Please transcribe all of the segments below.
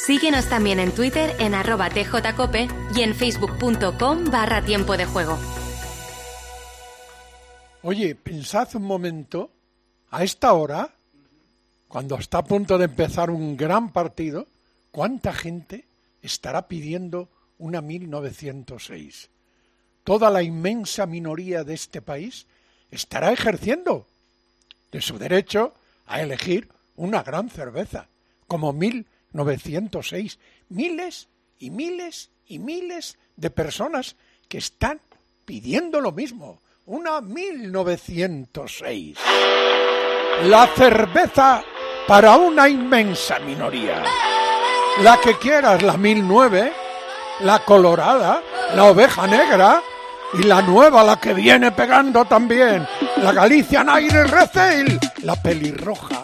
Síguenos también en Twitter en @tjcope y en facebook.com/tiempo de juego. Oye, pensad un momento, a esta hora, cuando está a punto de empezar un gran partido, ¿cuánta gente estará pidiendo una 1906? Toda la inmensa minoría de este país estará ejerciendo de su derecho a elegir una gran cerveza, como 1906. Miles y miles y miles de personas que están pidiendo lo mismo, una 1906. La cerveza para una inmensa minoría. La que quieras, la 1009, la colorada, la oveja negra y la nueva, la que viene pegando también, la Galician Irish Red Ale, la pelirroja.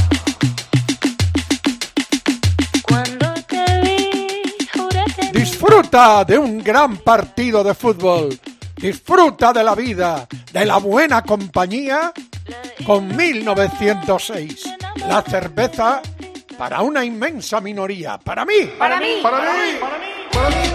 Disfruta de un gran partido de fútbol. Disfruta de la vida, de la buena compañía con 1906. La cerveza para una inmensa minoría. Para mí. Para mí. Para mí. Para mí. Para mí.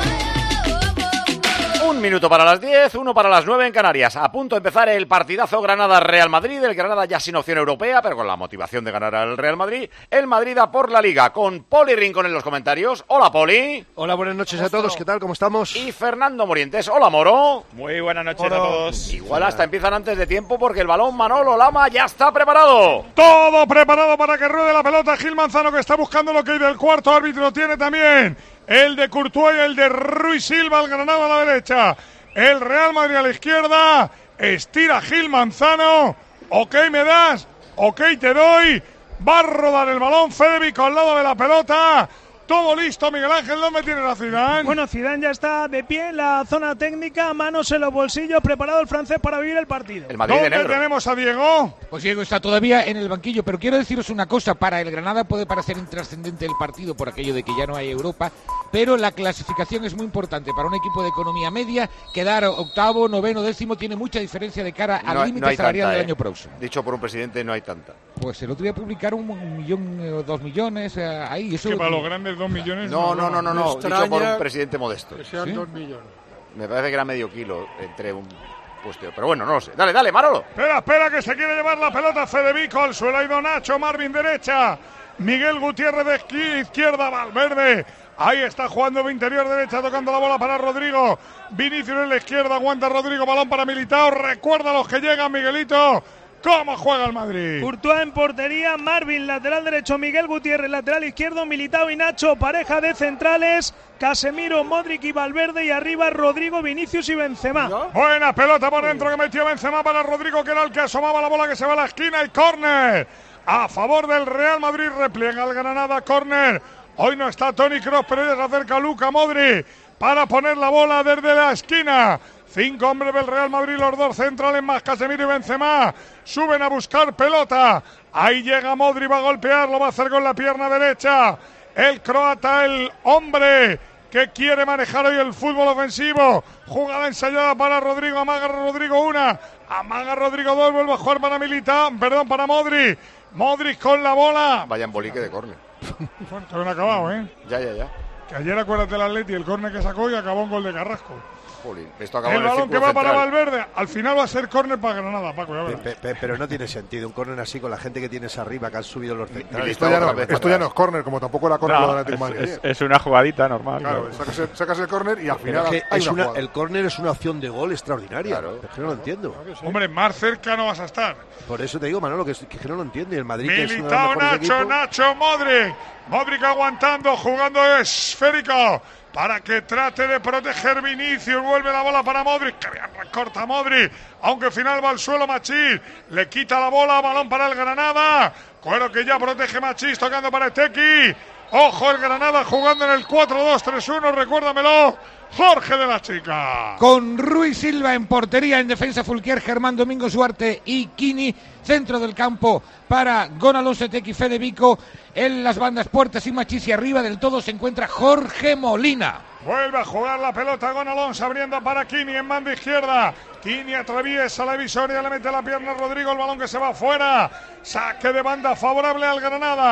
1 minuto para las 10, 1 para las 9 en Canarias. A punto de empezar el partidazo Granada-Real Madrid. El Granada ya sin opción europea, pero con la motivación de ganar al Real Madrid. El Madrid a por la Liga, con Poli Rincón en los comentarios. Hola, Poli. Hola, buenas noches a todos. ¿Qué tal? ¿Cómo estamos? Y Fernando Morientes. Hola, Moro. Muy buenas noches a todos. Igual hasta empiezan antes de tiempo porque el balón Manolo Lama ya está preparado. Todo preparado para que ruede la pelota. Gil Manzano, que está buscando lo que hay del cuarto árbitro, tiene también el de Courtois y el de Ruiz Silva. El Granada a la derecha, el Real Madrid a la izquierda. Estira Gil Manzano. Ok, me das. Ok, te doy. Va a rodar el balón Fede Vico al lado de la pelota. Todo listo, Miguel Ángel. ¿Dónde tiene la Zidane? Bueno, Zidane ya está de pie en la zona técnica, manos en los bolsillos, preparado el francés para vivir el partido. El Madrid de ¿Dónde negro tenemos a Diego? Pues Diego está todavía en el banquillo, pero quiero deciros una cosa, para el Granada puede parecer intrascendente el partido por aquello de que ya no hay Europa, pero la clasificación es muy importante para un equipo de economía media. Quedar octavo, noveno, décimo tiene mucha diferencia de cara al límite salarial del año próximo. Dicho por un presidente, no hay tanta. Pues el otro día publicaron 1 millón o 2 millones ahí. Eso Que para los grandes 2 millones. No. Dicho por un presidente modesto. Que sean ¿Sí? 2 millones. Me parece que era medio kilo entre un puesteo. Pero bueno, no lo sé. Dale, Manolo. Espera, que se quiere llevar la pelota Fede Vico. Al suelo ha ido Nacho, Marvin derecha. Miguel Gutiérrez de izquierda, Valverde. Ahí está jugando de interior derecha, tocando la bola para Rodrigo. Vinicius en la izquierda, aguanta Rodrigo, balón para Militao. Recuerda a los que llegan, Miguelito. ¿Cómo juega el Madrid? Courtois en portería, Marvin lateral derecho, Miguel Gutiérrez lateral izquierdo, Militao y Nacho, pareja de centrales, Casemiro, Modric y Valverde, y arriba Rodrigo, Vinicius y Benzema. Buena pelota por dentro que metió Benzema para Rodrigo, que era el que asomaba la bola, que se va a la esquina, y córner a favor del Real Madrid. Repliega el Granada, córner. Hoy no está Toni Kroos, pero ya se acerca Luka Modric para poner la bola desde la esquina. 5 hombres del Real Madrid, los 2 centrales más Casemiro y Benzema. Suben a buscar pelota. Ahí llega Modric, va a golpear, lo va a hacer con la pierna derecha. El croata, el hombre que quiere manejar hoy el fútbol ofensivo. Jugada ensayada para Rodrigo, amaga Rodrigo 1, amaga Rodrigo 2, vuelve a jugar para para Modric. Modric con la bola. Vaya embolique de córner. Está bien acabado, ¿eh? Ya. Que ayer acuérdate el Atleti, el córner que sacó y acabó un gol de Carrasco. Jolín, esto acaba El en el balón que círculo va para central. Valverde. Al final va a ser córner para Granada, Paco. Ya verás. Pero no tiene sentido un córner así con la gente que tienes arriba, que han subido los centrales. Esto ya no es córner, como tampoco era córner lo del Atlético de Madrid. Es una jugadita normal. Claro, sacas el córner y al final hay una jugada. El córner es una opción de gol extraordinaria. Claro. Es que no lo entiendo. Hombre, más cerca no vas a estar. Por eso te digo, Manolo, que no lo entiende. El Madrid, que es uno de los Militao, mejores equipos. Nacho, Modric. Modric aguantando, jugando esférico para que trate de proteger Vinicius. Vuelve la bola para Modric, que bien recorta Modric, aunque final va al suelo Machís. Le quita la bola, balón para el Granada. Cuero que ya protege Machís, tocando para Tequi. Ojo el Granada jugando en el 4-2-3-1, recuérdamelo, Jorge de la Chica. Con Ruiz Silva en portería, en defensa Fulquier, Germán Domingos Duarte y Kini. Centro del campo para Gon Alonso, Tequi, Fede Vico. En las bandas Puertas y Machís, y arriba del todo se encuentra Jorge Molina. Vuelve a jugar la pelota Gon Alonso, abriendo para Kini en banda izquierda. Kini atraviesa la divisoria, le mete la pierna a Rodrigo, el balón que se va afuera. Saque de banda favorable al Granada.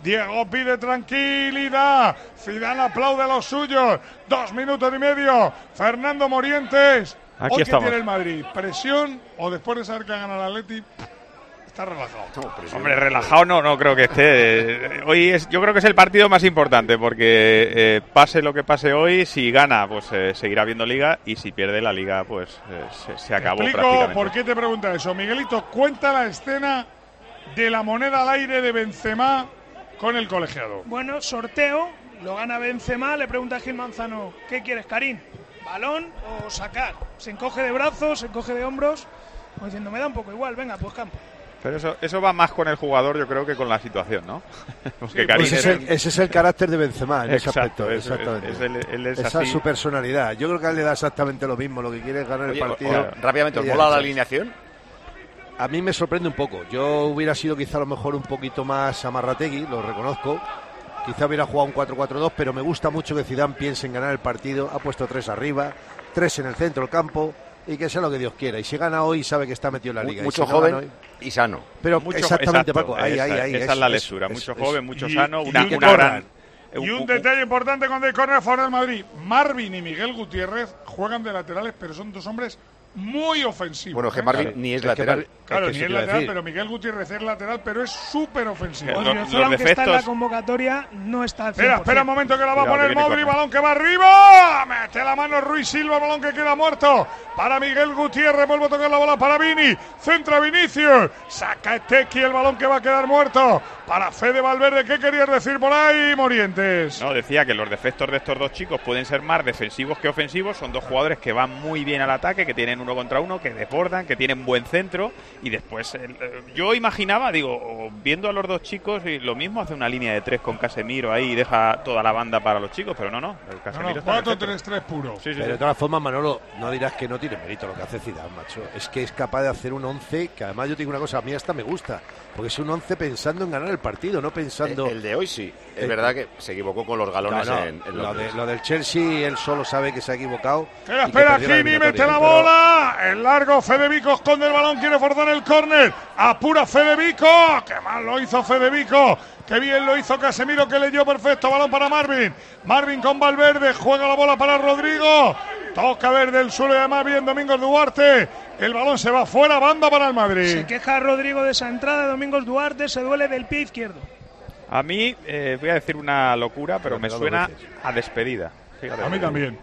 Diego pide tranquilidad. Zidane aplaude a los suyos. 2 minutos y medio. Fernando Morientes. Aquí Hoy estamos. ¿Qué tiene el Madrid? ¿Presión o después de saber que ha ganado el Atleti? Está relajado. Hombre, relajado no creo que esté. Yo creo que es el partido más importante porque pase lo que pase hoy, si gana, pues seguirá viendo Liga y si pierde la Liga, pues se acabó prácticamente. Explico por qué te pregunta eso. Miguelito, cuenta la escena de la moneda al aire de Benzema con el colegiado. Bueno, sorteo, lo gana Benzema, le pregunta a Gil Manzano, ¿qué quieres, Karim? ¿Balón o sacar? Se encoge de brazos, se encoge de hombros, como diciendo, me da un poco igual, venga, pues campo. Pero eso va más con el jugador, yo creo, que con la situación, ¿no? Porque Sí, Karim Pues ese es el carácter de Benzema en ese Exacto, aspecto. Exactamente. él es Esa así. es su personalidad. Yo creo que a él le da exactamente lo mismo. Lo que quiere es ganar el partido. Rápidamente, ¿os Y mola ya la está. alineación? A mí me sorprende un poco. Yo hubiera sido quizá a lo mejor un poquito más amarrategui, lo reconozco. Quizá hubiera jugado un 4-4-2, pero me gusta mucho que Zidane piense en ganar el partido. Ha puesto 3 arriba, 3 en el centro del campo y que sea lo que Dios quiera. Y si gana hoy, sabe que está metido en la Liga. Mucho y si no joven gana hoy, y sano. pero Mucho, exactamente, exacto, Paco. Ahí, esa es la lectura. Mucho joven, mucho sano, y una un gran... Y un detalle importante con el córner a favor del Madrid. Marvin y Miguel Gutiérrez juegan de laterales, pero son dos hombres muy ofensivos. Bueno, que Marvin ni es que lateral. Claro, es que ni es eso te iba a lateral, decir. pero Miguel Gutiérrez es lateral, pero es súper ofensivo. Los Odriozola, aunque está en la defectos- convocatoria, no está al 100%. Espera un momento que la va a Cuidado, poner que viene Modri, córner. balón que va arriba, mete la mano Ruiz Silva, balón que queda muerto para Miguel Gutiérrez, vuelve a tocar la bola para Vini, centra Vinicius, saca Tequi, el balón que va a quedar muerto para Fede Valverde. ¿Qué querías decir por ahí, Morientes? No, decía que los defectos de estos dos chicos pueden ser más defensivos que ofensivos. Son dos jugadores que van muy bien al ataque, que tienen 1 contra 1, que desbordan, que tienen buen centro. Y después, yo imaginaba, viendo a los dos chicos, y lo mismo hace una línea de 3 con Casemiro ahí y deja toda la banda para los chicos, pero no. El Casemiro está perfecto. 4-3-3 puro. Sí, Pero de todas formas, Manolo, no dirás que no tiene mérito lo que hace Zidane, macho. Es que es capaz de hacer un 11 que además yo te digo una cosa, a mí hasta me gusta. Porque es un 11 pensando en ganar el partido, no pensando... El de hoy sí. Es verdad que se equivocó con los galones en Londres. lo del Chelsea, él solo sabe que se ha equivocado. Espera, y que perdió la Kini, mete eliminatoria, la pero- bola. El largo, Fede Vico esconde el balón, quiere forzar el córner. Apura Fede Vico. Qué mal lo hizo Fede Vico. Qué bien lo hizo Casemiro, que leyó perfecto. Balón para Marvin. Marvin con Valverde. Juega la bola para Rodrigo. Toca desde el suelo y además bien Domingos Duarte. El balón se va fuera, banda para el Madrid. Se queja Rodrigo de esa entrada de Domingos Duarte, se duele del pie izquierdo. A mí, voy a decir una locura, pero me dos suena veces. a despedida. Fíjate. A mí también.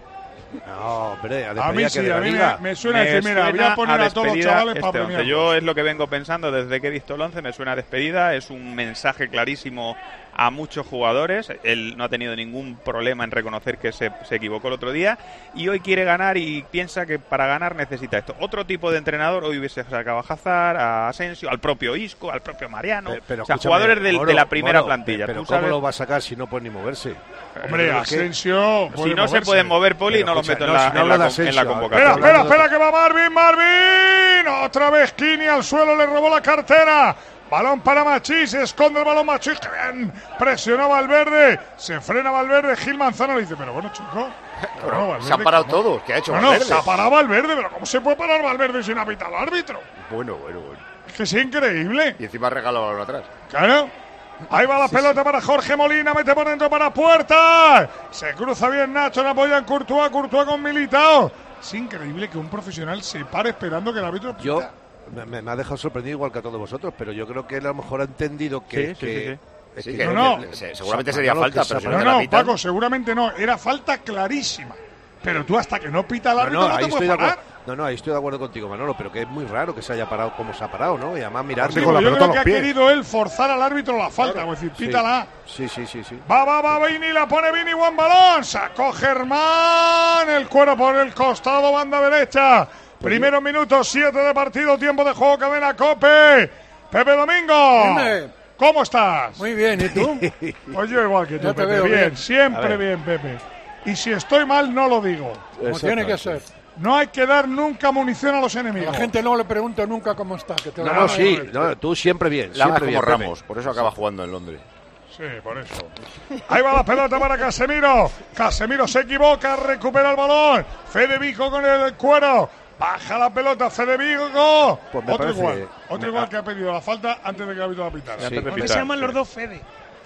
No, hombre, A mí sí, a mí me suena decir, mira, voy a poner a todos los despedida chavales para este once. premiar. Yo es lo que vengo pensando desde que he visto el 11, me suena a despedida, es un mensaje clarísimo a muchos jugadores. Él no ha tenido ningún problema en reconocer que se equivocó el otro día y hoy quiere ganar y piensa que para ganar necesita esto. Otro tipo de entrenador hoy hubiese sacado a Hazard, a Asensio, al propio Isco, al propio Mariano, Pero o sea, escúchame, jugadores de Moro, la primera Moro, plantilla. Pero ¿Tú ¿cómo sabes? lo va a sacar si no puede ni moverse? Hombre, Pero es que- Asensio Si puede no se moverse. pueden mover, Poli, Pero no los escucha, meto no, si no en habla de la Asensio, convocatoria. Espera, que va Marvin. Otra vez Kini al suelo, le robó la cartera. Balón para Machís, esconde el balón Machís, que bien. Presionó Valverde, se frena Valverde. Gil Manzano le dice, pero bueno, chico. Pero Valverde, se han parado ¿cómo? todos. ¿Qué ha hecho No, Valverde? se ha parado Valverde, pero ¿cómo se puede parar Valverde sin apitar al árbitro? Bueno. Es que es increíble. Y encima regaló balón atrás. Claro. Ahí va la pelota para Jorge Molina, mete por dentro para Puerta. Se cruza bien Nacho, le apoyan Courtois con Militao. Es increíble que un profesional se pare esperando que el árbitro pita. Yo me ha dejado sorprendido igual que a todos vosotros, pero yo creo que él a lo mejor ha entendido que... Sí. es Sí, que que no. seguramente sería Manolo, falta, que pero si se no te No, la pitan. Paco, seguramente no. Era falta clarísima. Pero tú hasta que no pita el árbitro no, ahí te estoy puedes de parar. acuerdo. No, ahí estoy de acuerdo contigo, Manolo, pero que es muy raro que se haya parado como se ha parado, ¿no? Y además mirar... Sí, con la Yo pelota creo a que los ha pies. querido él forzar al árbitro la falta. Es decir, pítala. Sí. Va, Vini, la pone Vini, buen balón. Sacó Germán. El cuero por el costado, banda derecha. Primeros minutos, 7 de partido, tiempo de juego, cadena COPE. Pepe Domingo. Dime. ¿Cómo estás? Muy bien, ¿y tú? Pues yo igual que tú, Ya te Pepe. veo Bien, bien. siempre bien, Pepe. Y si estoy mal, no lo digo. Como tiene que ser. No hay que dar nunca munición a los A enemigos. la gente no le pregunta nunca cómo está. Que te lo No, van a sí, decir. no, tú siempre bien. La Siempre como bien, Pepe. Ramos, por eso acaba jugando en Londres. Sí, por eso. Ahí va la pelota para Casemiro. Casemiro se equivoca, recupera el balón. Fede Vico con el cuero. Baja la pelota, Fede Vico. Pues me Otro parece- igual que ha pedido la falta antes de que el árbitro la pitara. Antes de ¿Por qué pitar, se llaman sí. los dos Fede?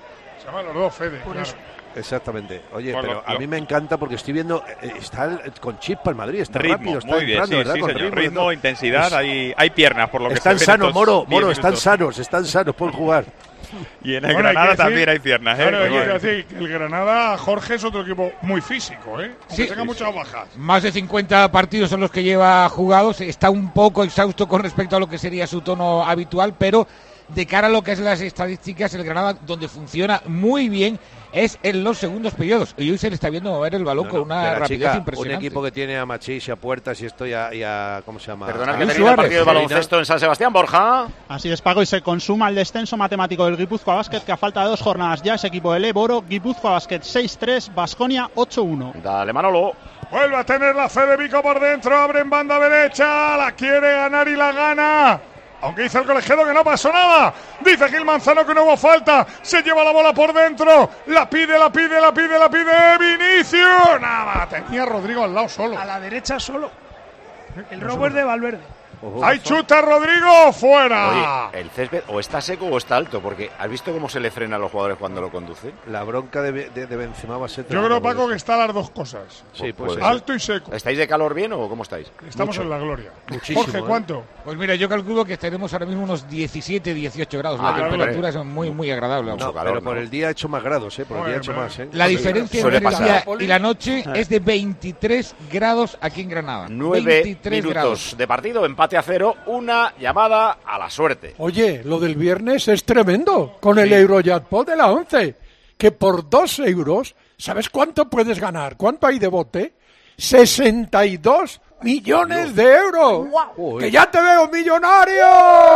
Se llaman los dos Fede, claro. Exactamente. Oye, Bueno, pero a mí me encanta porque estoy viendo, está con chispa el Madrid, está ritmo, rápido, está muy bien, entrando, ¿verdad? sí, con señor. ritmo, Ritmo, intensidad, hay piernas por lo que están se ve en sanos, estos 10 Moro, minutos. están sanos, pueden jugar. Y en el Granada también hay piernas, Claro, hay que decir que el Granada, Jorge, es otro equipo muy físico, ¿eh? Aunque tenga muchas bajas. Más de 50 partidos son los que lleva jugados. Está un poco exhausto con respecto a lo que sería su tono habitual, pero de cara a lo que es las estadísticas, el Granada, donde funciona muy bien, es en los segundos periodos. Y hoy se le está viendo mover el balón con una rapidez impresionante. Un equipo que tiene a Machís y a Puertas y esto ya ¿cómo se llama? Perdona, que termina el partido de baloncesto en San Sebastián, Borja. Así es, Paco, y se consuma el descenso matemático del Guipúzcoa Basket, que a falta de 2 jornadas ya es equipo del Eboro. Guipúzcoa Basket 6-3, Baskonia 8-1. Dale, Manolo. Vuelve a tener la Fede Vico por dentro, abre en banda derecha, la quiere ganar y la gana. Aunque dice el colegiado que no pasó nada. Dice Gil Manzano que no hubo falta. Se lleva la bola por dentro. La pide Vinicius. Nada, tenía Rodrigo al lado solo. A la derecha solo. El robo es de Valverde. ¡Ahí chuta Rodrigo! ¡Fuera! Oye, el césped o está seco o está alto, porque ¿has visto cómo se le frena a los jugadores cuando lo conducen? La bronca de Benzema va a ser... Yo creo, Paco, que está las dos cosas. Sí, pues alto y seco. ¿Estáis de calor bien o cómo estáis? Estamos en la gloria. Muchísimo. Jorge, ¿cuánto? Pues mira, yo calculo que estaremos ahora mismo unos 17, 18 grados. La temperatura es muy, muy agradable. No, pero por el día ha hecho más grados, por el día ha hecho más. La diferencia entre el día y la noche es de 23 grados aquí en Granada. 9 minutos de partido, empate a 0, una llamada a la suerte. Oye, lo del viernes es tremendo, con el Eurojackpot de la 11, que por 2 euros, ¿sabes cuánto puedes ganar? ¿Cuánto hay de bote? 62 millones de euros. ¡Que ya te veo millonario!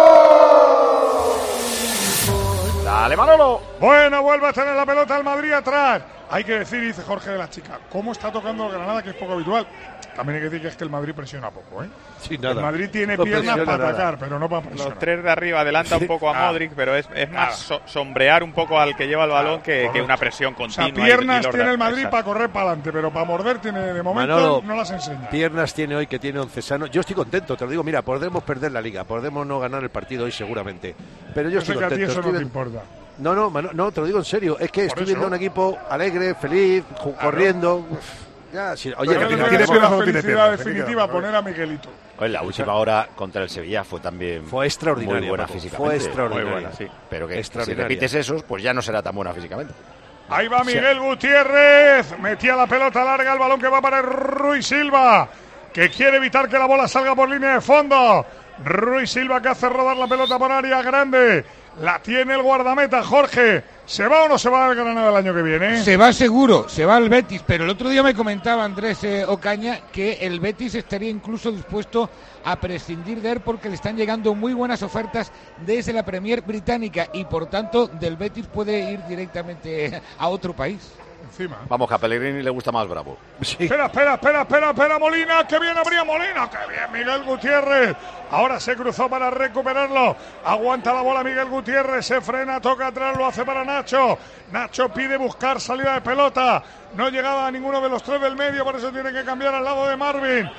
Dale, Manolo. Bueno, vuelve a tener la pelota el Madrid atrás. Hay que decir, dice Jorge de la Chica, cómo está tocando el Granada, que es poco habitual. También hay que decir que es que el Madrid presiona poco, ¿eh? Sí, nada. El Madrid tiene piernas para atacar, pero no para presionar. Los 3 de arriba adelanta un poco a Modric, pero es más sombrear un poco al que lleva el balón que una presión continua. O sea, piernas tiene el Madrid para correr para adelante, pero para morder tiene de momento Manolo, no las enseña. Piernas tiene hoy, que tiene 11 sanos. Yo estoy contento, te lo digo, mira, podremos perder la Liga, podemos no ganar el partido hoy seguramente, pero yo estoy sé que contento. A ti eso no te importa. No, te lo digo en serio, es que estoy viendo un equipo alegre, feliz, corriendo. Ya, sí, oye, pero no tiene la felicidad definitiva poner a Miguelito. Pues la última hora contra el Sevilla fue también extraordinaria, muy buena Paco, físicamente. fue extraordinaria, muy buena, sí. Pero que si repites esos, pues ya no será tan buena físicamente. Ahí va Miguel Gutiérrez, metía la pelota larga, el balón que va para Rui Silva, que quiere evitar que la bola salga por línea de fondo. Rui Silva, que hace rodar la pelota por área grande. La tiene el guardameta, Jorge. ¿Se va o no se va al Granada el año que viene? Se va seguro, se va al Betis, pero el otro día me comentaba Andrés Ocaña que el Betis estaría incluso dispuesto a prescindir de él porque le están llegando muy buenas ofertas desde la Premier británica y por tanto del Betis puede ir directamente a otro país. Encima. Vamos, que a Pellegrini le gusta más Bravo. Sí. Espera, Molina, que bien abría Molina, que bien Miguel Gutiérrez. Ahora se cruzó para recuperarlo. Aguanta la bola Miguel Gutiérrez, se frena, toca atrás, lo hace para Nacho. Nacho pide buscar salida de pelota. No llegaba a ninguno de los 3 del medio, por eso tiene que cambiar al lado de Marvin.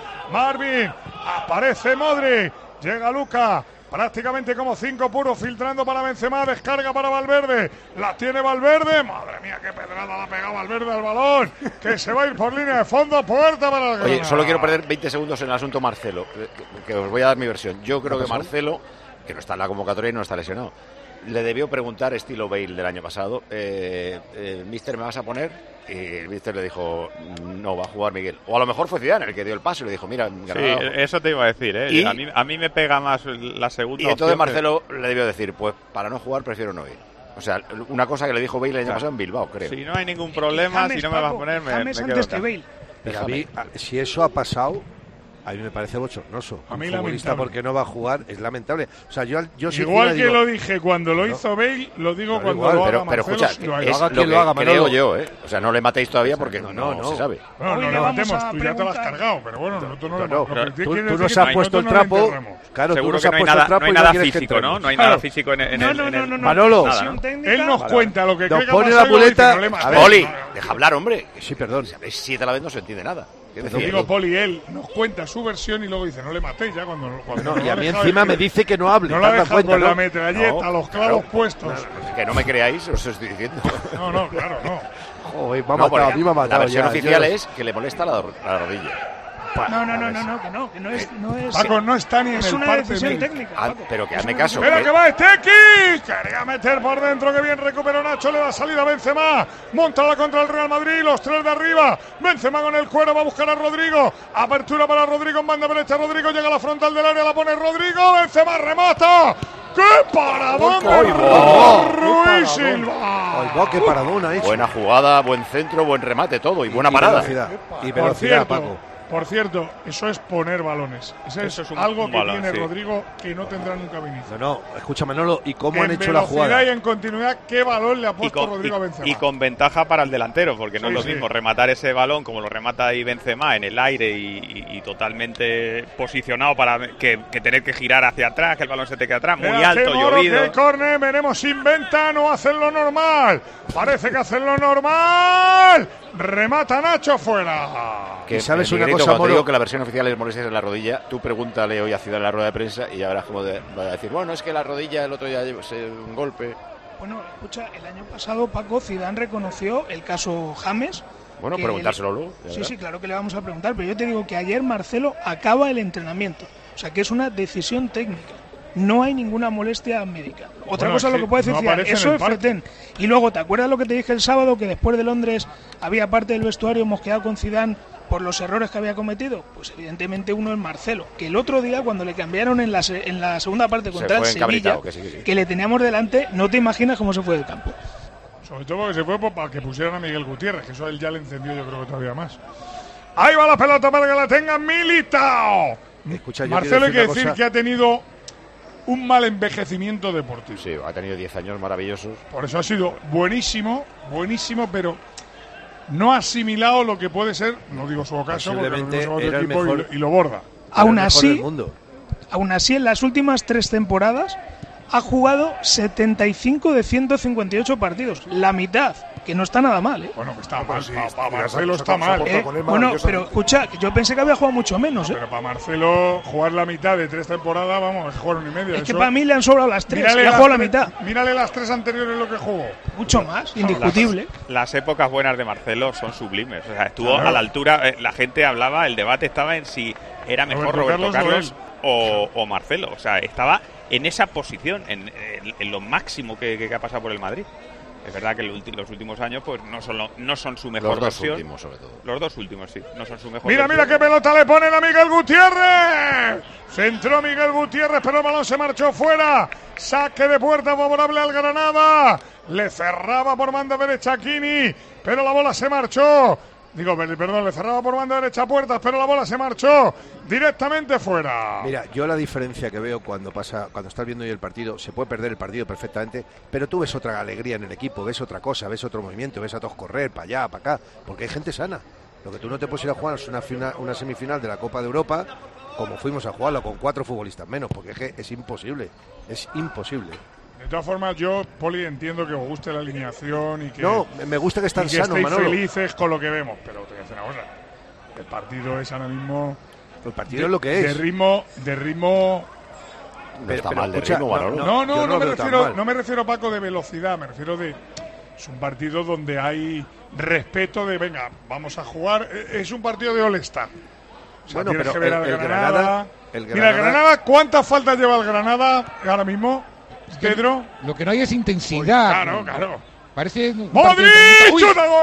Aparece Modric, llega Luka. Prácticamente como 5 puros, filtrando para Benzema, descarga para Valverde, la tiene Valverde, madre mía, qué pedrada la ha pegado Valverde al balón, que se va a ir por línea de fondo, puerta para el Granada. Oye, solo quiero perder 20 segundos en el asunto Marcelo, que os voy a dar mi versión. Yo creo que Marcelo, que no está en la convocatoria y no está lesionado, le debió preguntar, estilo Bale del año pasado, mister, ¿me vas a poner? Y el mister le dijo, no, va a jugar Miguel. O a lo mejor fue Zidane el que dio el paso y le dijo, mira, Granada. Sí, eso te iba a decir, ¿eh? Y, a mí me pega más la segunda opción. Y entonces Marcelo que... le debió decir, pues para no jugar prefiero no ir. O sea, una cosa que le dijo Bale el año pasado en Bilbao, creo. Si no hay ningún problema, si no me vas a poner, me quedo antes que Bale. Pero a mí, si eso ha pasado, a mí me parece bochornoso. A mí un futbolista porque no va a jugar es lamentable. O sea, yo igual que digo, lo dije cuando lo hizo Bale, lo digo cuando lo haga pero Marcelo. Pero escucha, es lo que haga, creo yo, ¿eh? O sea, no le matéis todavía porque no se sabe. No le matemos, tú ya te lo has cargado, pero bueno, nosotros no lo matamos. Tú nos has puesto el trapo. Claro, seguro que no hay nada físico, ¿no? No hay nada físico en el... Manolo, él nos cuenta lo que cree que pone la muleta. Poli, deja hablar, hombre. Sí, perdón. Si habéis 7 a la vez no se entiende nada. Digo, Poli, él nos cuenta su versión y luego dice, no le matéis ya cuando y a mí encima me dice que no hable. No la deja con la metralleta, los clavos puestos. Que no me creáis, os estoy diciendo. No, claro, no. Joder, a mí me ha matado. La versión oficial es que le molesta la rodilla. No, que no es. Paco, no está ni en el una decisión técnica. Pero que hazme caso. Pero que va Esteki. Quería meter por dentro, que bien recuperó Nacho. Le da salida a Benzema. Monta la contra el Real Madrid. Los tres de arriba. Benzema con el cuero. Va a buscar a Rodrigo. Apertura para Rodrigo en banda derecha. Rodrigo llega a la frontal del área. La pone Rodrigo. Benzema remata. ¡Qué paradón de Ruiz Silva! ¡Qué paradón ha hecho! Buena jugada, buen centro, buen remate, todo. Y buena parada. Y velocidad, Paco. Por cierto, eso es poner balones. Eso es algo que balón, tiene Rodrigo que no tendrá nunca Vinicius. No, escucha Manolo, ¿y cómo han hecho la jugada? En velocidad y en continuidad, ¿qué balón le ha puesto Rodrigo a Benzema? Y con ventaja para el delantero, porque no es lo mismo rematar ese balón como lo remata ahí Benzema en el aire y totalmente posicionado para que tener que girar hacia atrás, que el balón se te quede atrás, muy alto, llovido. Que córner, veremos, inventa, no hacen lo normal. Parece que hacen lo normal. Remata Nacho fuera. Que sabes una cosa, Moro, te digo que la versión oficial es molestias en la rodilla. Tú pregúntale hoy a Ciudad en la rueda de prensa y ya verás cómo va a decir, bueno, es que la rodilla el otro día un golpe. Bueno, escucha, el año pasado, Paco, Zidane reconoció el caso James. Bueno, preguntárselo luego. Sí, claro que le vamos a preguntar, pero yo te digo que ayer Marcelo acaba el entrenamiento. O sea, que es una decisión técnica. No hay ninguna molestia médica. Otra cosa es lo que puede decir Zidane, eso es Fretén. Y luego, ¿te acuerdas lo que te dije el sábado? Que después de Londres había parte del vestuario mosqueado con Zidane por los errores que había cometido. Pues evidentemente uno es Marcelo, que el otro día cuando le cambiaron en la segunda parte contra el Sevilla, que le teníamos delante, no te imaginas cómo se fue del campo. Sobre todo porque se fue para que pusieran a Miguel Gutiérrez, que eso a él ya le encendió, yo creo que todavía más. Ahí va la pelota para que la tenga Militao. Marcelo, hay que decir que ha tenido un mal envejecimiento deportivo. Sí, ha tenido 10 años maravillosos. Por eso ha sido buenísimo, pero no ha asimilado lo que puede ser, no digo su ocaso, porque lo vimos en otro equipo y lo borda. Aún así, en las últimas 3 temporadas ha jugado 75 de 158 partidos, la mitad, que no está nada mal, ¿eh? Bueno, que está mal, para Marcelo está mal. Bueno, pero escucha, yo pensé que había jugado mucho menos, ¿eh? Pero para Marcelo jugar la mitad de 3 temporadas, vamos, jugar 1 y media. Es que para mí le han sobrado las 3, le ha jugado la mitad. Mírale las 3 anteriores lo que jugó. Mucho más, indiscutible. Las épocas buenas de Marcelo son sublimes, o sea, estuvo a la altura, la gente hablaba, el debate estaba en si era mejor Roberto Carlos o Marcelo, o sea, estaba en esa posición, en lo máximo que ha pasado por el Madrid. Es verdad que los últimos años pues no son su mejor versión. Los 2 últimos, sobre todo. Los 2 últimos, sí, no son su mejor versión. Mira qué pelota le ponen a Miguel Gutiérrez. Centró Miguel Gutiérrez, pero el balón se marchó fuera. Saque de puerta favorable al Granada. Le cerraba por banda derecha Kini, pero la bola se marchó. Le cerraba por banda derecha Puertas, pero la bola se marchó directamente fuera. Mira, yo la diferencia que veo cuando estás viendo hoy el partido, se puede perder el partido perfectamente, pero tú ves otra alegría en el equipo, ves otra cosa, ves otro movimiento, ves a todos correr para allá, para acá, porque hay gente sana. Lo que tú no te puedes ir a jugar es una semifinal de la Copa de Europa, como fuimos a jugarlo con 4 futbolistas menos, porque es imposible, es imposible. De todas formas, yo, Poli, entiendo que os guste la alineación y que... No, me gusta que están sanos, estéis Manolo. felices con lo que vemos, pero te voy a decir una cosa. El partido es ahora mismo... El partido es lo que es. De ritmo... No está mal de ritmo, Manolo. No me refiero, Paco, de velocidad, me refiero de... Es un partido donde hay respeto de, venga, vamos a jugar. Es un partido de All-Star. O sea, bueno, pero que ver el Granada... Mira, el Granada, ¿cuántas faltas lleva el Granada ahora mismo? Pedro. Lo que no hay es intensidad. Claro. Parece. ¡Modric! ¡Chuta! ¡Gol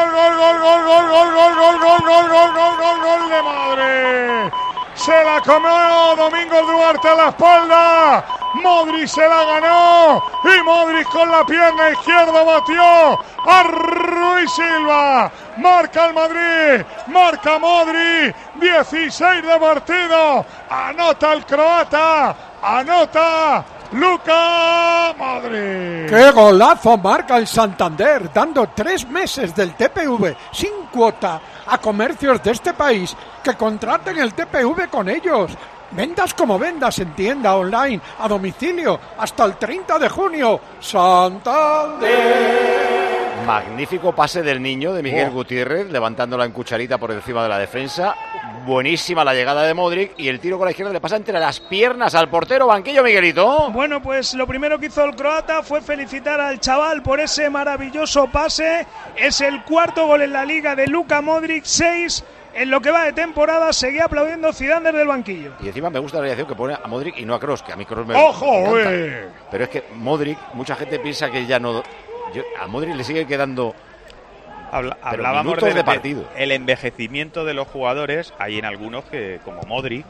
de Madrid! Se la comió Domingo Duarte a la espalda. Modric se la ganó. Y Modric con la pierna izquierda batió a Ruiz Silva. Marca el Madrid. Marca Modric. 16 de partido. Anota el croata. Anota Luka Modric. ¡Qué golazo marca el Santander! Dando 3 meses del TPV sin cuota a comercios de este país que contraten el TPV con ellos. Vendas como vendas en tienda, online, a domicilio, hasta el 30 de junio. ¡Santander! Magnífico pase del niño de Miguel Gutiérrez, levantándola en cucharita por encima de la defensa. Buenísima la llegada de Modric y el tiro con la izquierda le pasa entre las piernas al portero. Banquillo, Miguelito. Bueno, pues lo primero que hizo el croata fue felicitar al chaval por ese maravilloso pase. Es el 4º gol en la Liga de Luka Modric, 6 en lo que va de temporada. Seguía aplaudiendo Zidane desde el banquillo. Y encima me gusta la reacción que pone a Modric y no a Kroos, que a mí Kroos me ¡ojo! encanta. Pero es que Modric, mucha gente piensa que ya no... a Modric le sigue quedando... Hablábamos de partido. El envejecimiento de los jugadores. Hay en algunos que, como Modric,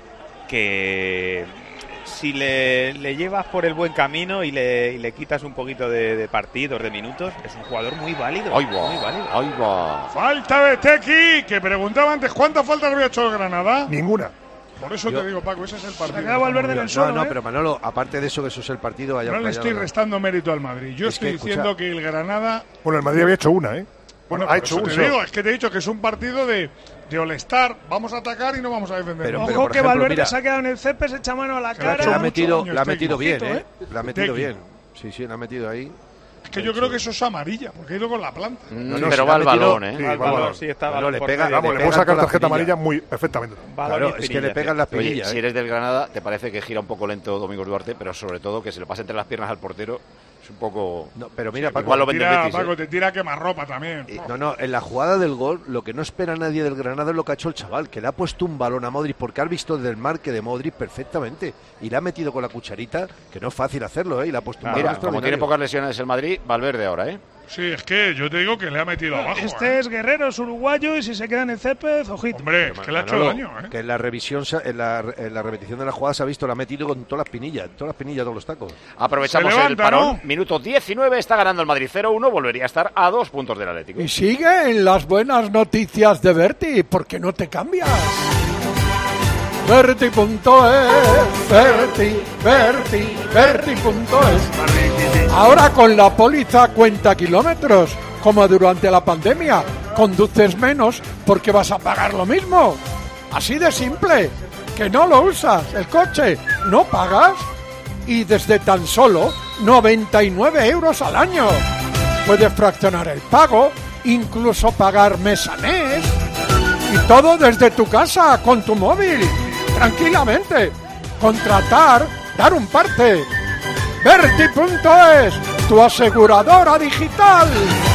que si le llevas por el buen camino y le quitas un poquito de partidos, de minutos, es un jugador muy válido. Ahí va. Falta de Tequi, que preguntaba antes cuántas faltas había hecho el Granada. Ninguna. Por eso te digo, Paco, ese es el partido. Acaba Valverde en el suelo. No, pero Manolo, aparte de eso, que eso es el partido. No le estoy restando mérito al Madrid. Yo estoy diciendo que el Granada... Bueno, el Madrid había hecho una, ¿eh? Bueno, ha hecho una. Es que te he dicho que es un partido de All-Star. Vamos a atacar y no vamos a defender. Pero, ojo que Valverde se ha quedado en el césped, se echa mano a la cara. La ha metido bien, ¿eh? La ha metido bien. Sí, la ha metido ahí. Es que yo creo que eso es amarilla, porque ha ido con la planta. Pero va al balón, ¿eh? Sí, va al balón. Sí, está le pega. Le puedo sacar tarjeta amarilla muy perfectamente. Claro, es que le pegan las pinillas. Si eres del Granada, te parece que gira un poco lento Domingos Duarte, pero sobre todo que se le pase entre las piernas al portero es un poco... No, pero mira, Paco, igual lo Paco, te tira quemarropa también. No, en la jugada del gol, lo que no espera nadie del Granada es lo que ha hecho el chaval, que le ha puesto un balón a Modric, porque ha visto del marque de Modric perfectamente, y le ha metido con la cucharita, que no es fácil hacerlo, y le ha puesto un balón. Mira, como tiene pocas lesiones el Madrid, Valverde ahora, ¿eh? Sí, es que yo te digo que le ha metido abajo. Es Guerrero, es uruguayo, y si se queda en el césped, ojito. Hombre, es que le ha hecho daño, ¿eh? Que en la revisión, en la repetición de la jugada se ha visto, la ha metido con todas las pinillas, todos los tacos. Aprovechamos el parón, minuto 19, está ganando el Madrid 0-1, volvería a estar a 2 puntos del Atlético. Y sigue en las buenas noticias de Berti, porque no te cambias. Berti.es, Berti.es. Ahora con la póliza cuenta kilómetros, como durante la pandemia, conduces menos porque vas a pagar lo mismo. Así de simple, que no lo usas, el coche, no pagas y desde tan solo 99 euros al año. Puedes fraccionar el pago, incluso pagar mes a mes y todo desde tu casa con tu móvil. Tranquilamente, contratar, dar un parte. Berti.es, tu aseguradora digital.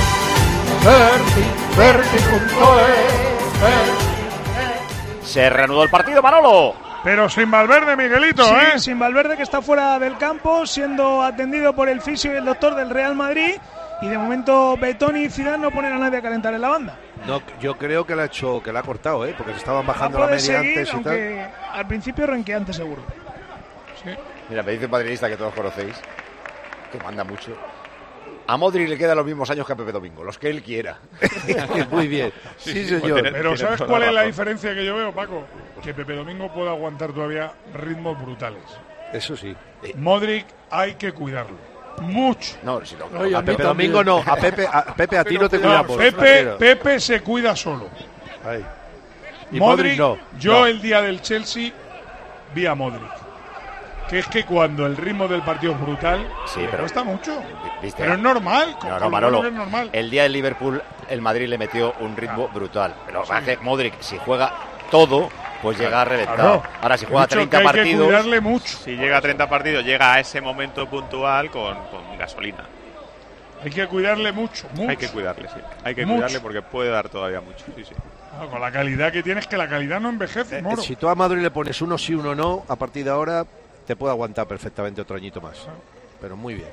Berti.es. Se reanudó el partido, Manolo. Pero sin Valverde, Miguelito, sí, sin Valverde, que está fuera del campo, siendo atendido por el fisio y el doctor del Real Madrid. Y de momento Betoni y Zidane no ponen a nadie a calentar en la banda. No, yo creo que la ha cortado, porque se estaban bajando la media seguir, antes y aunque al principio renqueante seguro. Sí. Mira, me dice un madridista que todos conocéis, que manda mucho. A Modric le quedan los mismos años que a Pepe Domingo, los que él quiera. Muy bien. Sí, señor. Pero ¿sabes cuál es la diferencia que yo veo, Paco? Que Pepe Domingo puede aguantar todavía ritmos brutales. Eso sí. Modric hay que cuidarlo. Mucho. No, si no, a Pepe Domingo no, a Pepe a ti no te cuidamos. Pepe se cuida solo. Ahí. Y Modric no. Yo no. El día del Chelsea vi a Modric. Que es que cuando el ritmo del partido es brutal, sí, pero cuesta mucho. ¿Viste? Pero es normal. No, Manolo, es normal. El día del Liverpool, el Madrid le metió un ritmo brutal. Pero sí. Modric, si juega todo, pues llega reventado. Ahora, si juega 30 partidos... Hay que cuidarle mucho. Si llega a 30 partidos, llega a ese momento puntual con gasolina. Hay que cuidarle mucho. Hay que cuidarle, sí. Hay que cuidarle porque puede dar todavía mucho. Sí, sí. Con la calidad que tienes, que la calidad no envejece, Moro. Si tú a Madrid le pones uno sí, uno no, a partir de ahora te puede aguantar perfectamente otro añito más. Pero muy bien.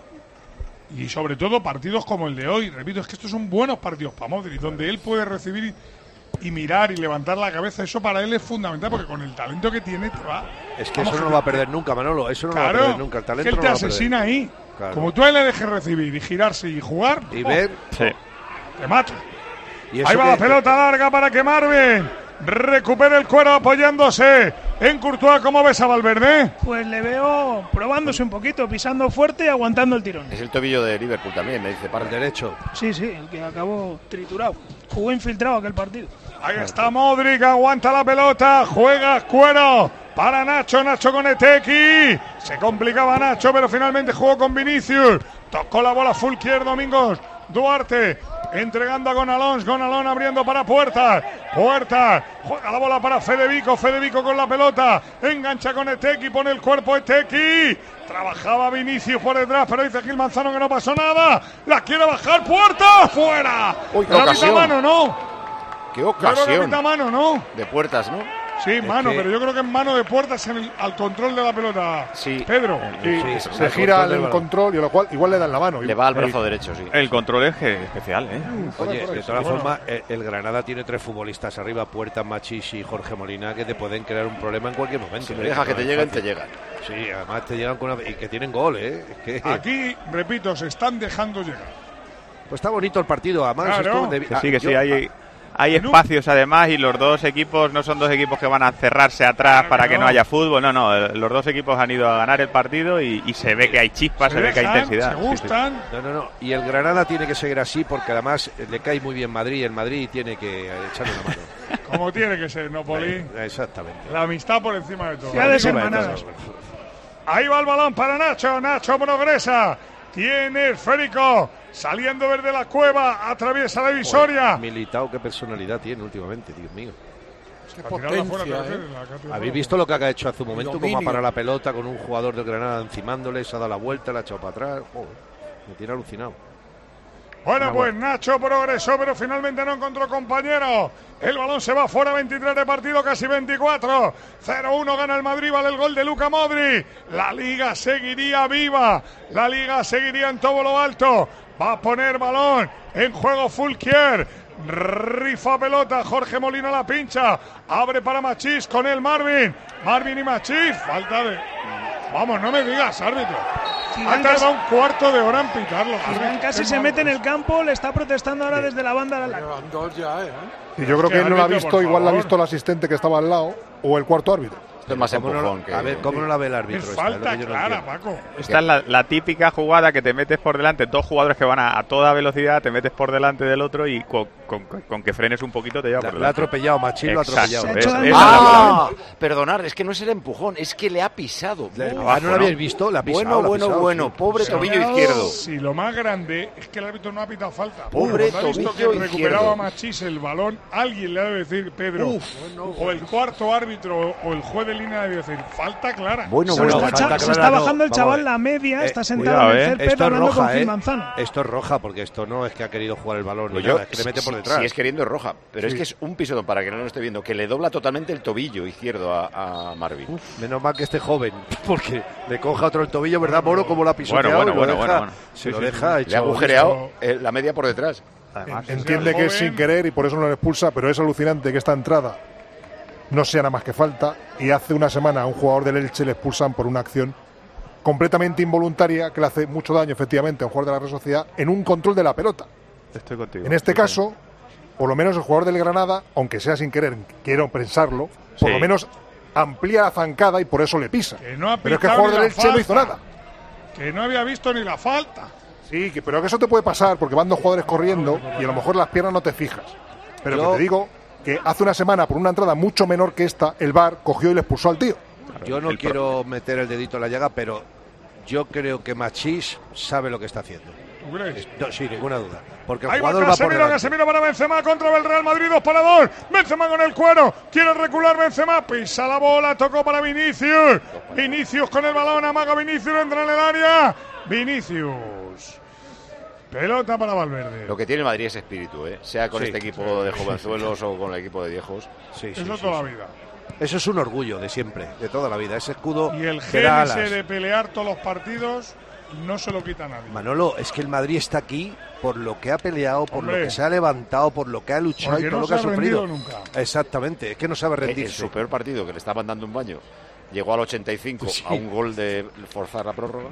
Y sobre todo partidos como el de hoy. Repito, es que estos son buenos partidos para Modric, donde él puede recibir y mirar y levantar la cabeza. Eso para él es fundamental, porque con el talento que tiene te va... Es que eso no lo va a perder nunca, Manolo. Eso no lo va a perder nunca. El talento que él te asesina ahí. Claro. Como tú a él le dejes recibir y girarse y jugar... Y ver... Sí. Te mata. Ahí va la pelota larga para que Marvin recupere el cuero apoyándose en Courtois. ¿Cómo ves a Valverde? Pues le veo probándose un poquito, pisando fuerte y aguantando el tirón. Es el tobillo de Liverpool también, me dice, para el derecho. Sí, el que acabó triturado. Jugó infiltrado aquel partido. Ahí está Modric, aguanta la pelota, juega cuero para Nacho con Etequi. Se complicaba Nacho, pero finalmente jugó con Vinicius. Tocó la bola Fulquier, Domingos Duarte entregando a Gonalón abriendo para Puertas, juega la bola para Fedevico con la pelota, engancha con Etequi, pone el cuerpo Etequi, trabajaba Vinicius por detrás, pero dice Gil Manzano que no pasó nada, la quiere bajar Puertas, fuera. Uy, qué ocasión. Mano, ¿no? Qué ocasión. Mano, ¿no? De Puertas, ¿no? Sí, mano, pero yo creo que es mano de Puertas al control de la pelota. Sí. Pedro. Sí, se gira el control y lo cual igual le dan la mano. Le va al brazo derecho, sí. El control es especial, ¿eh? Oye, de todas formas, el Granada tiene 3 futbolistas arriba, Puertas, Machís y Jorge Molina, que te pueden crear un problema en cualquier momento. Si me dejas que te lleguen, te llegan. Sí, además te llegan y que tienen gol, ¿eh? Es que... Aquí, repito, se están dejando llegar. Pues está bonito el partido, además. Claro. Que sí, hay espacios además y los dos equipos no son dos equipos que van a cerrarse atrás para que no haya fútbol, no, los dos equipos han ido a ganar el partido y se ve que hay chispas, se ve que hay intensidad. Se gustan. Sí. No, y el Granada tiene que seguir así porque además le cae muy bien Madrid, el Madrid tiene que echarle una mano. Como tiene que ser, ¿no, Poli? Exactamente. La amistad por encima de todo. Ahí va el balón para Nacho progresa, tiene esférico. Saliendo desde la cueva, atraviesa la divisoria. Militao, qué personalidad tiene últimamente, Dios mío. Qué potencia, ¿Habéis visto lo que ha hecho hace un momento? Cómo ha parado la pelota con un jugador del Granada encimándole, se ha dado la vuelta, la ha echado para atrás. Joder, me tiene alucinado. Bueno, pues Nacho progresó, pero finalmente no encontró compañero. El balón se va fuera, 23 de partido, casi 24. 0-1 gana el Madrid, vale el gol de Luka Modric. La Liga seguiría viva, la Liga seguiría en todo lo alto. Va a poner balón en juego Fulquier. Rifa pelota, Jorge Molina la pincha. Abre para Machís con el Marvin y Machís. Falta de... Vamos, no me digas, árbitro. Ha tardado un cuarto de hora en pitarlo. Casi se mete en el campo, le está protestando ahora desde la banda. Y yo creo que él no lo ha visto, igual lo ha visto el asistente que estaba al lado o el cuarto árbitro. Esto es más empujón que... A ver, ¿cómo no la ve el árbitro? Es falta clara, Paco. Esta es la típica jugada que te metes por delante, dos jugadores que van a toda velocidad, te metes por delante del otro y con que frenes un poquito te lleva por delante. Le ha atropellado, Machín lo ha atropellado. Perdonad, es que no es el empujón, es que le ha pisado. ¿No lo habéis visto? La ha pisado, bueno, pobre tobillo izquierdo. Sí, lo más grande es que el árbitro no ha pitado falta. Pobre tobillo izquierdo. Recuperaba Machís el balón, alguien le debe decir, Pedro, o el cuarto árbitro o el juez de línea debe decir, falta clara. Se está bajando el chaval la media, está sentado en el césped hablando con Gil Manzano. Esto es roja, porque esto no es que ha querido jugar el balón, pues es que le mete por detrás. Si es queriendo es roja, pero es que es un pisotón, para que no lo esté viendo, que le dobla totalmente el tobillo izquierdo a Marvin. Menos mal que esté joven, porque le coja otro el tobillo, ¿verdad, Moro? Como la pisoteado, bueno. Se lo deja hecho. Le ha agujereado la media por detrás. Además, entiende que es sin querer y por eso no le expulsa, pero es alucinante que esta entrada no sea nada más que falta, y hace una semana a un jugador del Elche le expulsan por una acción completamente involuntaria que le hace mucho daño efectivamente a un jugador de la Real Sociedad en un control de la pelota. Estoy contigo. En este caso, por lo menos el jugador del Granada, aunque sea sin querer, quiero pensarlo, por lo menos amplía la zancada y por eso le pisa. Pero es que el jugador del Elche no hizo nada. Que no había visto ni la falta. Sí, pero que eso te puede pasar porque van dos jugadores corriendo y a lo mejor las piernas no te fijas. Pero que te digo que hace una semana, por una entrada mucho menor que esta, el VAR cogió y le expulsó al tío. Yo no quiero meter el dedito en la llaga, pero yo creo que Machís sabe lo que está haciendo. ¿Tú crees? No, sí, ninguna duda. Porque el ahí jugador va Casemiro para Benzema contra el Real Madrid, 2-2. Benzema con el cuero, quiere recular Benzema, pisa la bola, tocó para Vinicius. Vinicius con el balón, amaga Vinicius, entra en el área. Vinicius. Pelota para Valverde. Lo que tiene el Madrid es espíritu, sea con este equipo de jovenzuelos o con el equipo de viejos. Eso toda la vida. Eso es un orgullo de siempre, de toda la vida. Ese escudo. Y el génese de pelear todos los partidos no se lo quita nadie. Manolo, es que el Madrid está aquí por lo que ha peleado, por lo que se ha levantado, por lo que ha luchado y por lo que ha sufrido. Nunca. Exactamente, es que no sabe rendirse. En su peor partido, que le estaban dando un baño, llegó al 85 a un gol de forzar la prórroga.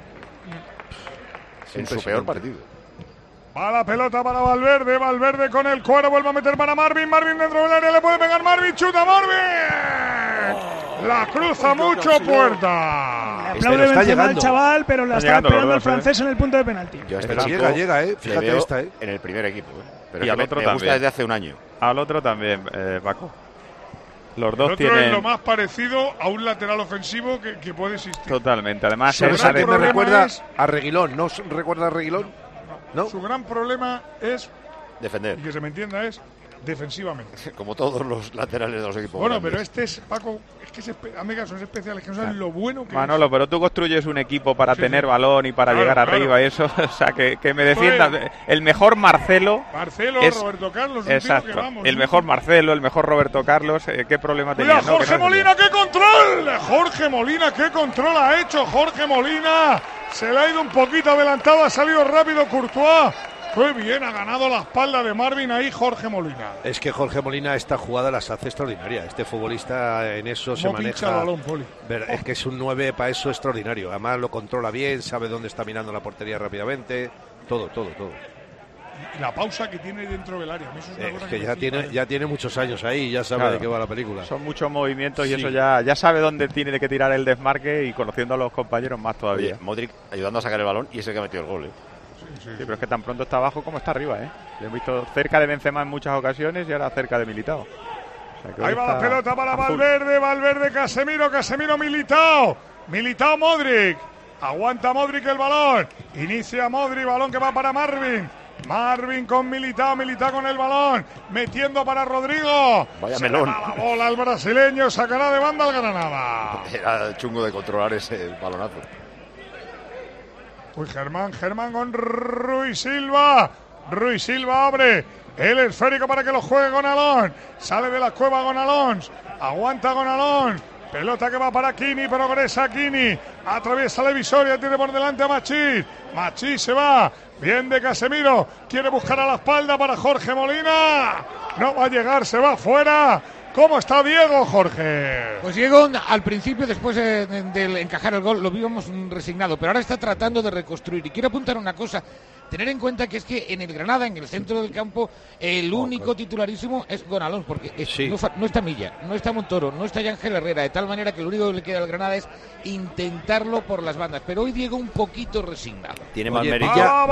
En su peor partido. Va la pelota para Valverde, Valverde con el cuero, vuelve a meter para Marvin dentro del área, le puede pegar Marvin, chuta Marvin. La cruza mucho Puerta. Aplaude Benzema al chaval, pero la está esperando el francés en el punto de penalti. Pero llega, fíjate esta, en el primer equipo, Pero y al otro me también. gusta desde hace un año. Al otro también, Paco. Los dos el otro tienen... es lo más parecido a un lateral ofensivo que puede existir. Totalmente, además... ¿Sabes a qué me recuerda a Reguilón? ¿No recuerda a Reguilón? No. Su gran problema es defender. Y que se me entienda, es defensivamente. Como todos los laterales de los equipos. Bueno, grandes. pero este es, Paco, es que hazme caso, es especial, es que no saben lo bueno que Manolo, pero tú construyes un equipo para tener balón y para llegar arriba y eso, o sea, que me defiendas. Pues, el mejor Marcelo es, Roberto Carlos, exacto, que vamos, el mejor Marcelo, el mejor Roberto Carlos, ¿qué problema tenía? Mira, Jorge Molina, ¡qué control! Jorge Molina, ¡qué control ha hecho Jorge Molina! Se le ha ido un poquito adelantado, ha salido rápido Courtois. Qué bien, ha ganado la espalda de Marvin ahí Jorge Molina. Es que Jorge Molina esta jugada las hace extraordinaria. Este futbolista en eso se maneja. El balón, Poli. Es que es un 9 para eso extraordinario. Además lo controla bien, sabe dónde está mirando la portería rápidamente. Todo. Y la pausa que tiene dentro del área. Eso es una cosa que ya tiene muchos años ahí, ya sabe de qué va la película. Son muchos movimientos y eso ya sabe dónde tiene que tirar el desmarque y conociendo a los compañeros más todavía. Oye, Modric ayudando a sacar el balón y ese que ha metido el gol. Sí, pero es que tan pronto está abajo como está arriba, ¿eh? Le he visto cerca de Benzema en muchas ocasiones y ahora cerca de Militao. O sea, ahí va la pelota para Valverde, Casemiro, Militao, Modric. Aguanta Modric el balón. Inicia Modric, balón que va para Marvin con Militao con el balón. Metiendo para Rodrigo. Vaya melón. La bola al brasileño, sacará de banda al Granada. Era chungo de controlar ese balonazo. Uy, Germán con Rui Silva abre el esférico para que lo juegue Gonalons. Sale de la cueva Gonalons. Aguanta Gonalons. Pelota que va para Kini, progresa Kini. Atraviesa la divisoria, tiene por delante a Machís. Machís se va. Bien de Casemiro. Quiere buscar a la espalda para Jorge Molina. No va a llegar, se va fuera. ¿Cómo está Diego, Jorge? Pues Diego, al principio, después de encajar el gol, lo vimos resignado, pero ahora está tratando de reconstruir. Y quiero apuntar una cosa, tener en cuenta que es que en el Granada, en el centro del campo, el único titularísimo es Gonalons, porque no está Milla, no está Montoro, no está Ángel Herrera, de tal manera que lo único que le queda al Granada es intentarlo por las bandas. Pero hoy Diego un poquito resignado. Tiene más Vini.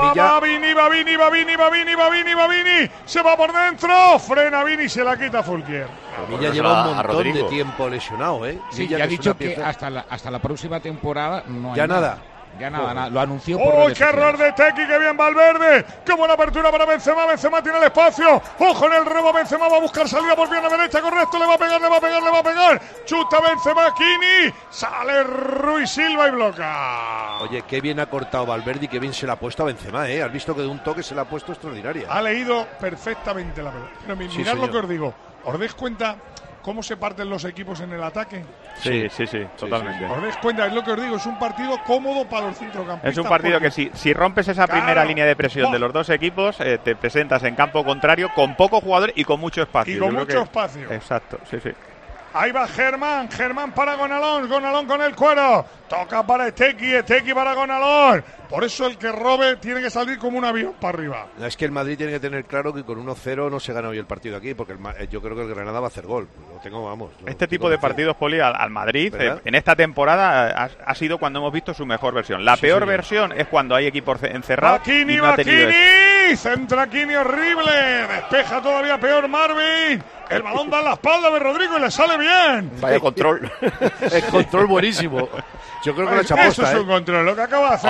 Se va por dentro, frena Vini y se la quita Fulquier. Villa lleva un montón de tiempo lesionado, ¿eh? Sí, ya ha dicho que hasta la próxima temporada no hay nada. Ya nada, lo anunció por ¡Oh, qué error de Tequi! ¡Qué bien Valverde! ¡Qué buena apertura para Benzema! Benzema tiene el espacio. ¡Ojo en el rebo! Benzema va a buscar salida por pierna derecha. Correcto, le va a pegar. Chuta Benzema, Kini. Sale Rui Silva y bloca. Oye, qué bien ha cortado Valverde y qué bien se la ha puesto a Benzema, ¿eh? Has visto que de un toque se la ha puesto extraordinaria. Ha leído perfectamente la pelota. Pero mirad lo que os digo. ¿Os dais cuenta cómo se parten los equipos en el ataque? Sí, totalmente. ¿Os dais cuenta? Es lo que os digo, es un partido cómodo para los centrocampistas. Es un partido que si rompes esa primera línea de presión de los dos equipos, te presentas en campo contrario con pocos jugadores y con mucho espacio. Y con mucho espacio. Exacto, sí. Ahí va Germán para Gonalons con el cuero. Toca para Etequi para Gonalons. Por eso el que robe tiene que salir como un avión para arriba. Es que el Madrid tiene que tener claro que con 1-0 no se gana hoy el partido aquí, porque yo creo que el Granada va a hacer gol. Este tipo de partidos, Poli, al Madrid, en esta temporada ha sido cuando hemos visto su mejor versión. La peor versión es cuando hay equipos encerrados. Bakini, centra Kini, horrible. Despeja todavía peor Marvin. El balón da en la espalda de Rodrigo y le sale bien. Vaya control. El control buenísimo. Yo creo que lo ha hecho aposta. Eso es un control, lo que acaba de hacer.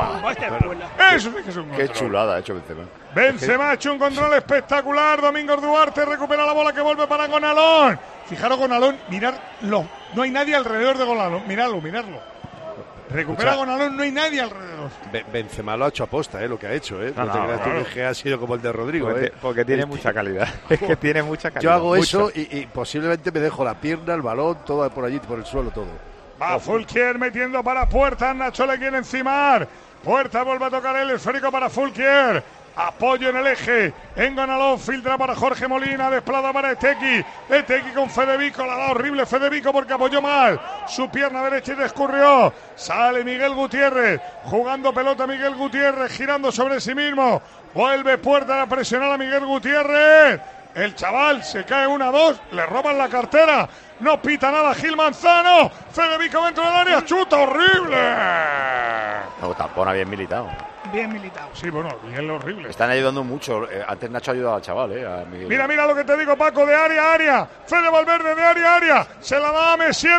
Eso sí que es un control. Qué chulada ha hecho Benzema. Benzema ha hecho un control espectacular. Domingos Duarte recupera la bola que vuelve para Gonalons. Fijaros Gonalons, miradlo. No hay nadie alrededor de Gonalons. Miradlo. Recupera Gonalons, no hay nadie alrededor. Benzema lo ha hecho aposta, lo que ha hecho. No te creas tú que ha sido como el de Rodrigo. Porque tiene mucha calidad. Es que tiene mucha calidad. Yo hago eso y posiblemente me dejo la pierna, el balón, todo por allí, por el suelo, todo. Va Fulquier metiendo para Puerta. Nacho le quiere encimar. Puerta vuelve a tocar el esférico para Fulquier. Apoyo en el eje. En Gonalons filtra para Jorge Molina. Desplaza para Etequi. Etequi con Fedevico. La da horrible Fedevico porque apoyó mal su pierna derecha y descurrió. Sale Miguel Gutiérrez. Jugando pelota Miguel Gutiérrez. Girando sobre sí mismo. Vuelve Puerta a presionar a Miguel Gutiérrez. El chaval se cae 1-2. Le roban la cartera. No pita nada Gil Manzano. Fedevico dentro del área. Chuta horrible. Tampón bien militado. bien Militao. Sí, bueno, bien horrible. Están ayudando mucho. Antes Nacho ha ayudado al chaval, a Miguel. Mira lo que te digo, Paco, de área a área. Fede Valverde de área a área. Se la da a Messier.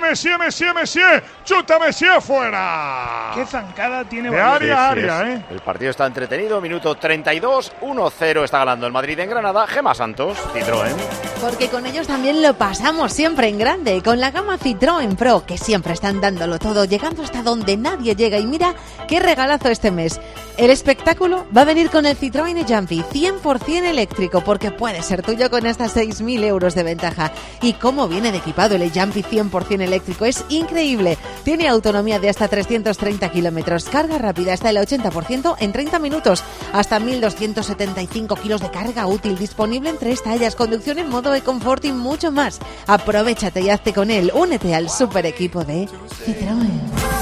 Chuta Messier fuera. Qué zancada tiene de Valverde. área a área, El partido está entretenido. Minuto 32. 1-0 está ganando el Madrid en Granada. Gemma Santos, Citroën. Porque con ellos también lo pasamos siempre en grande. Con la gama Citroën Pro, que siempre están dándolo todo, llegando hasta donde nadie llega. Y mira qué regalazo este mes. El espectáculo va a venir con el Citroën e-Jumpy 100% eléctrico, porque puede ser tuyo con hasta 6.000 euros de ventaja. Y cómo viene de equipado el e-Jumpy 100% eléctrico, es increíble. Tiene autonomía de hasta 330 kilómetros, carga rápida hasta el 80% en 30 minutos, hasta 1.275 kilos de carga útil, disponible en 3 tallas, conducción en modo e-comfort y mucho más. Aprovéchate y hazte con él. Únete al super equipo de Citroën.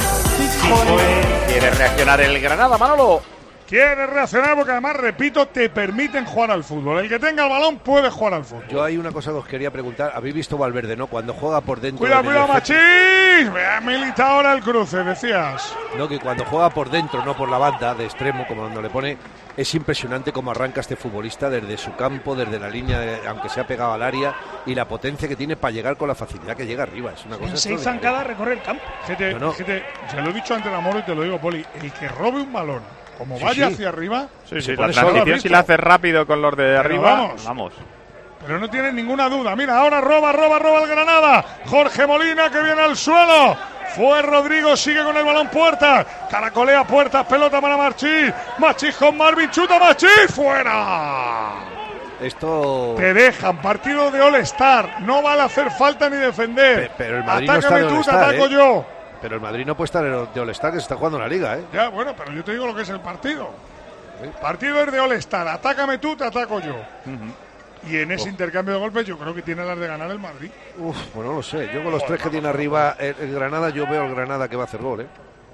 ¿Quiere reaccionar el Granada, Manolo? Quiere reaccionar porque además, repito, te permiten jugar al fútbol. El que tenga el balón puede jugar al fútbol. Yo hay una cosa que os quería preguntar. ¿Habéis visto Valverde, no? Cuando juega por dentro... Cuidado, Machís. Vea, Militao ahora el cruce, decías. No, que cuando juega por dentro, no por la banda, de extremo, como cuando le pone... Es impresionante cómo arranca este futbolista desde su campo, desde la línea, aunque se ha pegado al área, y la potencia que tiene para llegar con la facilidad que llega arriba. Es una cosa. En 6 zancadas recorre el campo. Fíjate, se lo he dicho antes, Amor, y te lo digo, Poli. El que robe un balón, como vaya hacia arriba... la transición si la hace rápido con los de arriba, vamos. Pero no tienen ninguna duda. Mira, ahora roba el Granada. Jorge Molina, que viene al suelo. Fue Rodrigo, sigue con el balón Puertas. Caracolea Puertas, pelota para Machís. Machís con Marvin, chuta Machís, fuera. Esto... Te dejan, partido de All-Star. No vale hacer falta ni defender. Pero el Madrid Atácame no está de tú, te All-Star, ataco yo. Pero el Madrid no puede estar de All-Star, que se está jugando la Liga, Ya, bueno, pero yo te digo lo que es el partido. El partido es de All-Star. Atácame tú, te ataco yo. Y en ese intercambio de golpes yo creo que tiene las de ganar el Madrid. Pues no lo sé. Yo con los 3 que tiene arriba el Granada, yo veo el Granada que va a hacer gol,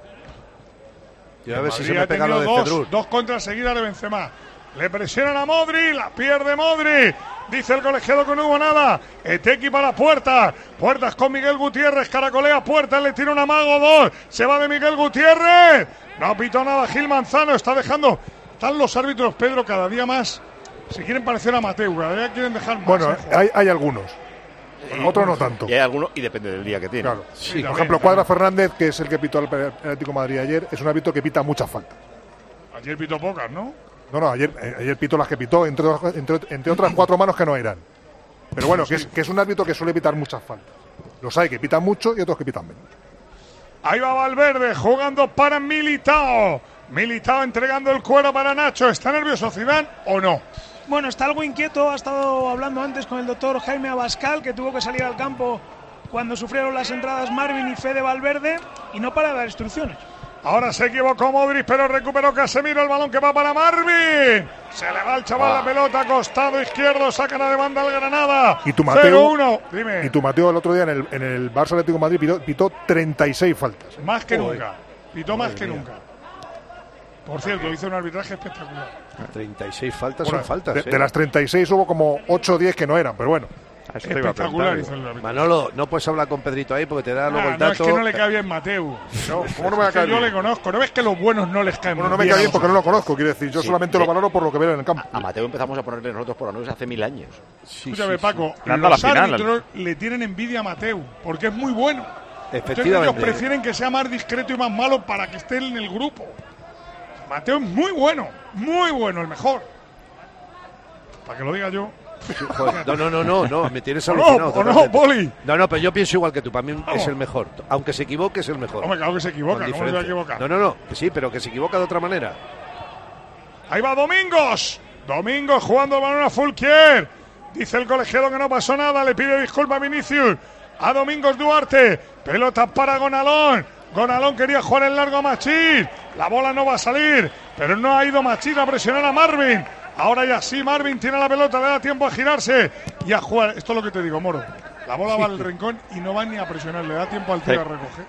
Yo a ver si se me pega lo de Cedrún. 2 contras seguidas de Benzema. Le presionan a Modri, la pierde Modri. Dice el colegiado que no hubo nada. Etequi para Puertas. Puertas con Miguel Gutiérrez. Caracolea Puertas, le tira un amago 2. Se va de Miguel Gutiérrez. No pitó nada Gil Manzano. Está dejando. Están los árbitros, Pedro, cada día más. Se quieren parecer a Mateu, ya quieren dejar más. Bueno, hay algunos. Otros no tanto. Y hay algunos, y depende del día que tiene. Claro. Sí, por ejemplo, Cuadra Fernández, que es el que pitó el Atlético de Madrid ayer, es un árbitro que pita muchas faltas. Ayer pitó pocas, ¿no? No, ayer pitó las que pitó, entre otras 4 manos que no eran. Pero bueno, que es un árbitro que suele pitar muchas faltas. Los hay que pitan mucho y otros que pitan menos. Ahí va Valverde, jugando para Militao. Militao entregando el cuero para Nacho. ¿Está nervioso Zidane o no? Bueno, está algo inquieto. Ha estado hablando antes con el doctor Jaime Abascal, que tuvo que salir al campo cuando sufrieron las entradas Marvin y Fede Valverde, y no para dar instrucciones. Ahora se equivocó Modric, pero recuperó Casemiro, el balón que va para Marvin. Se le va al chaval la pelota, costado izquierdo, sacan a demanda al Granada. Y tu Mateo, 0-1. Dime. Y tu Mateo el otro día en el Barça Atlético de Madrid pitó 36 faltas. Más que nunca. Pitó más que nunca. Por cierto, hizo un arbitraje espectacular. 36 faltas son faltas. De las 36 hubo como 8 o 10 que no eran, pero bueno. Espectacular hizo el árbitro. Manolo, no puedes hablar con Pedrito ahí porque te da luego el dato. No, es que no le cae bien Mateu. No, ¿cómo no me va a caer bien? Yo le conozco. ¿No ves que los buenos no les caen bien? Bueno, no me cae bien porque no lo conozco, quiero decir. Yo solamente lo valoro por lo que veo en el campo. A Mateu empezamos a ponerle nosotros por anuncios hace 1000 años. Escúchame, Paco. Los árbitros le tienen envidia a Mateu porque es muy bueno. Efectivamente. Entonces ellos prefieren que sea más discreto y más malo para que esté en el grupo. Mateo es muy bueno, el mejor. Para que lo diga yo. No, me tienes alucinado. No, Poli. No, pero yo pienso igual que tú, para mí es el mejor. Aunque se equivoque, es el mejor. Hombre, claro que se equivoca, ¿cómo se va a equivocar? No, sí, pero que se equivoca de otra manera. Ahí va Domingos jugando el balón a Fulquier. Dice el colegiado que no pasó nada, le pide disculpas a Vinicius. A Domingos Duarte, pelota para Gonalón. Gonalón quería jugar en largo a Machís. La bola no va a salir, pero no ha ido Machís a presionar a Marvin. Ahora ya sí, Marvin tiene la pelota, le da tiempo a girarse y a jugar. Esto es lo que te digo, Moro. La bola va al rincón y no va ni a presionar, le da tiempo al tío a recoger.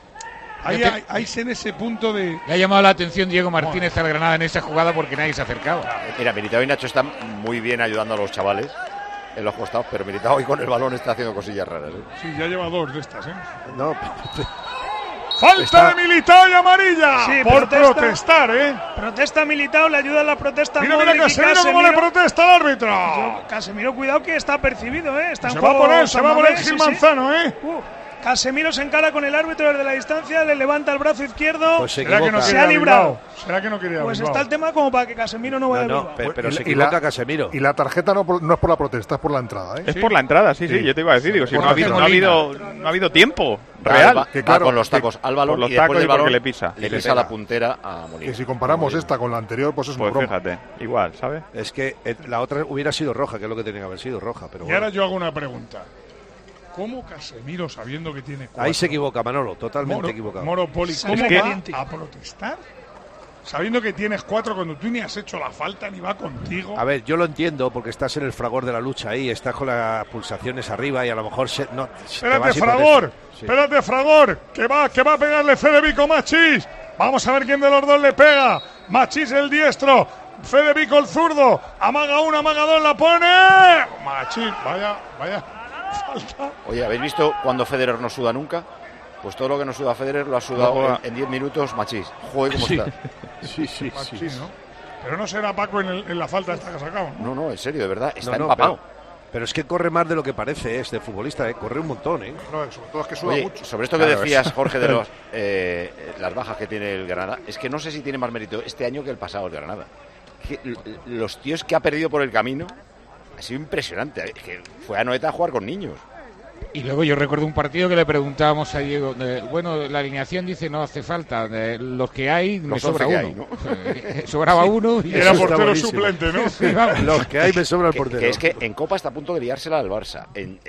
Ahí en ese punto de... Le ha llamado la atención Diego Martínez al Granada en esa jugada porque nadie se acercaba. Mira, Militao y Nacho están muy bien ayudando a los chavales en los costados, pero Militao hoy con el balón está haciendo cosillas raras. Sí, ya lleva 2 de estas, No, Falta de Militao y amarilla. Sí, por protestar, ¿eh? Protesta Militao, le ayuda en la protesta. Mira Casemiro cómo le protesta al árbitro. Casemiro, cuidado que está percibido, ¿eh? Se va a poner Gil Manzano, ¿eh? Casemiro se encara con el árbitro desde la distancia, le levanta el brazo izquierdo. Pues se ha librado. ¿Será que no quería Pues está el tema como para que Casemiro no vaya a pero se equivoca Casemiro. Y la tarjeta no es por la protesta, es por la entrada, ¿eh? Es por la entrada, sí, yo te iba a decir. Digo, si no ha habido tiempo real. Que claro, con los tacos al balón los y después del balón le pisa. Le pisa la puntera a Molina. Y si comparamos esta con la anterior, pues es una broma. Fíjate, igual, ¿sabes? Es que la otra hubiera sido roja, que es lo que tenía que haber sido roja. Pero ahora yo hago una pregunta. ¿Cómo Casemiro, sabiendo que tiene 4? Ahí se equivoca, Manolo, totalmente equivocado. Moropoli, ¿cómo va a protestar? Sabiendo que tienes 4 cuando tú ni has hecho la falta ni va contigo. A ver, yo lo entiendo porque estás en el fragor de la lucha ahí, estás con las pulsaciones arriba y a lo mejor Espérate, Fragor, espérate, Fragor, que va a pegarle Federico Machís. Vamos a ver quién de los dos le pega. Machís el diestro, Federico el zurdo. Amaga una, amaga dos, la pone. Machís, vaya. Falta. Oye, ¿habéis visto cuando Federer no suda nunca? Pues todo lo que no suda Federer lo ha sudado en 10 minutos Machís. Joder, ¿cómo está? Sí, Machís, ¿no? Pero no será Paco en la falta esta que ha sacado, ¿no? No, en serio, de verdad, está empapado. Pero es que corre más de lo que parece, de futbolista, corre un montón, No, sobre todo es que suda mucho. Sobre esto que decías, Jorge, de las bajas que tiene el Granada, es que no sé si tiene más mérito este año que el pasado el Granada. Los tíos que ha perdido por el camino ha sido impresionante. Es que fue a Noeta a jugar con niños. Y luego yo recuerdo un partido que le preguntábamos a Diego, bueno, la alineación dice no hace falta, los que hay me sobra uno. Hay, ¿no? Sobraba uno y era portero suplente, ¿no? Sí, los que hay me sobra el portero. Que es que en Copa está a punto de liársela al Barça.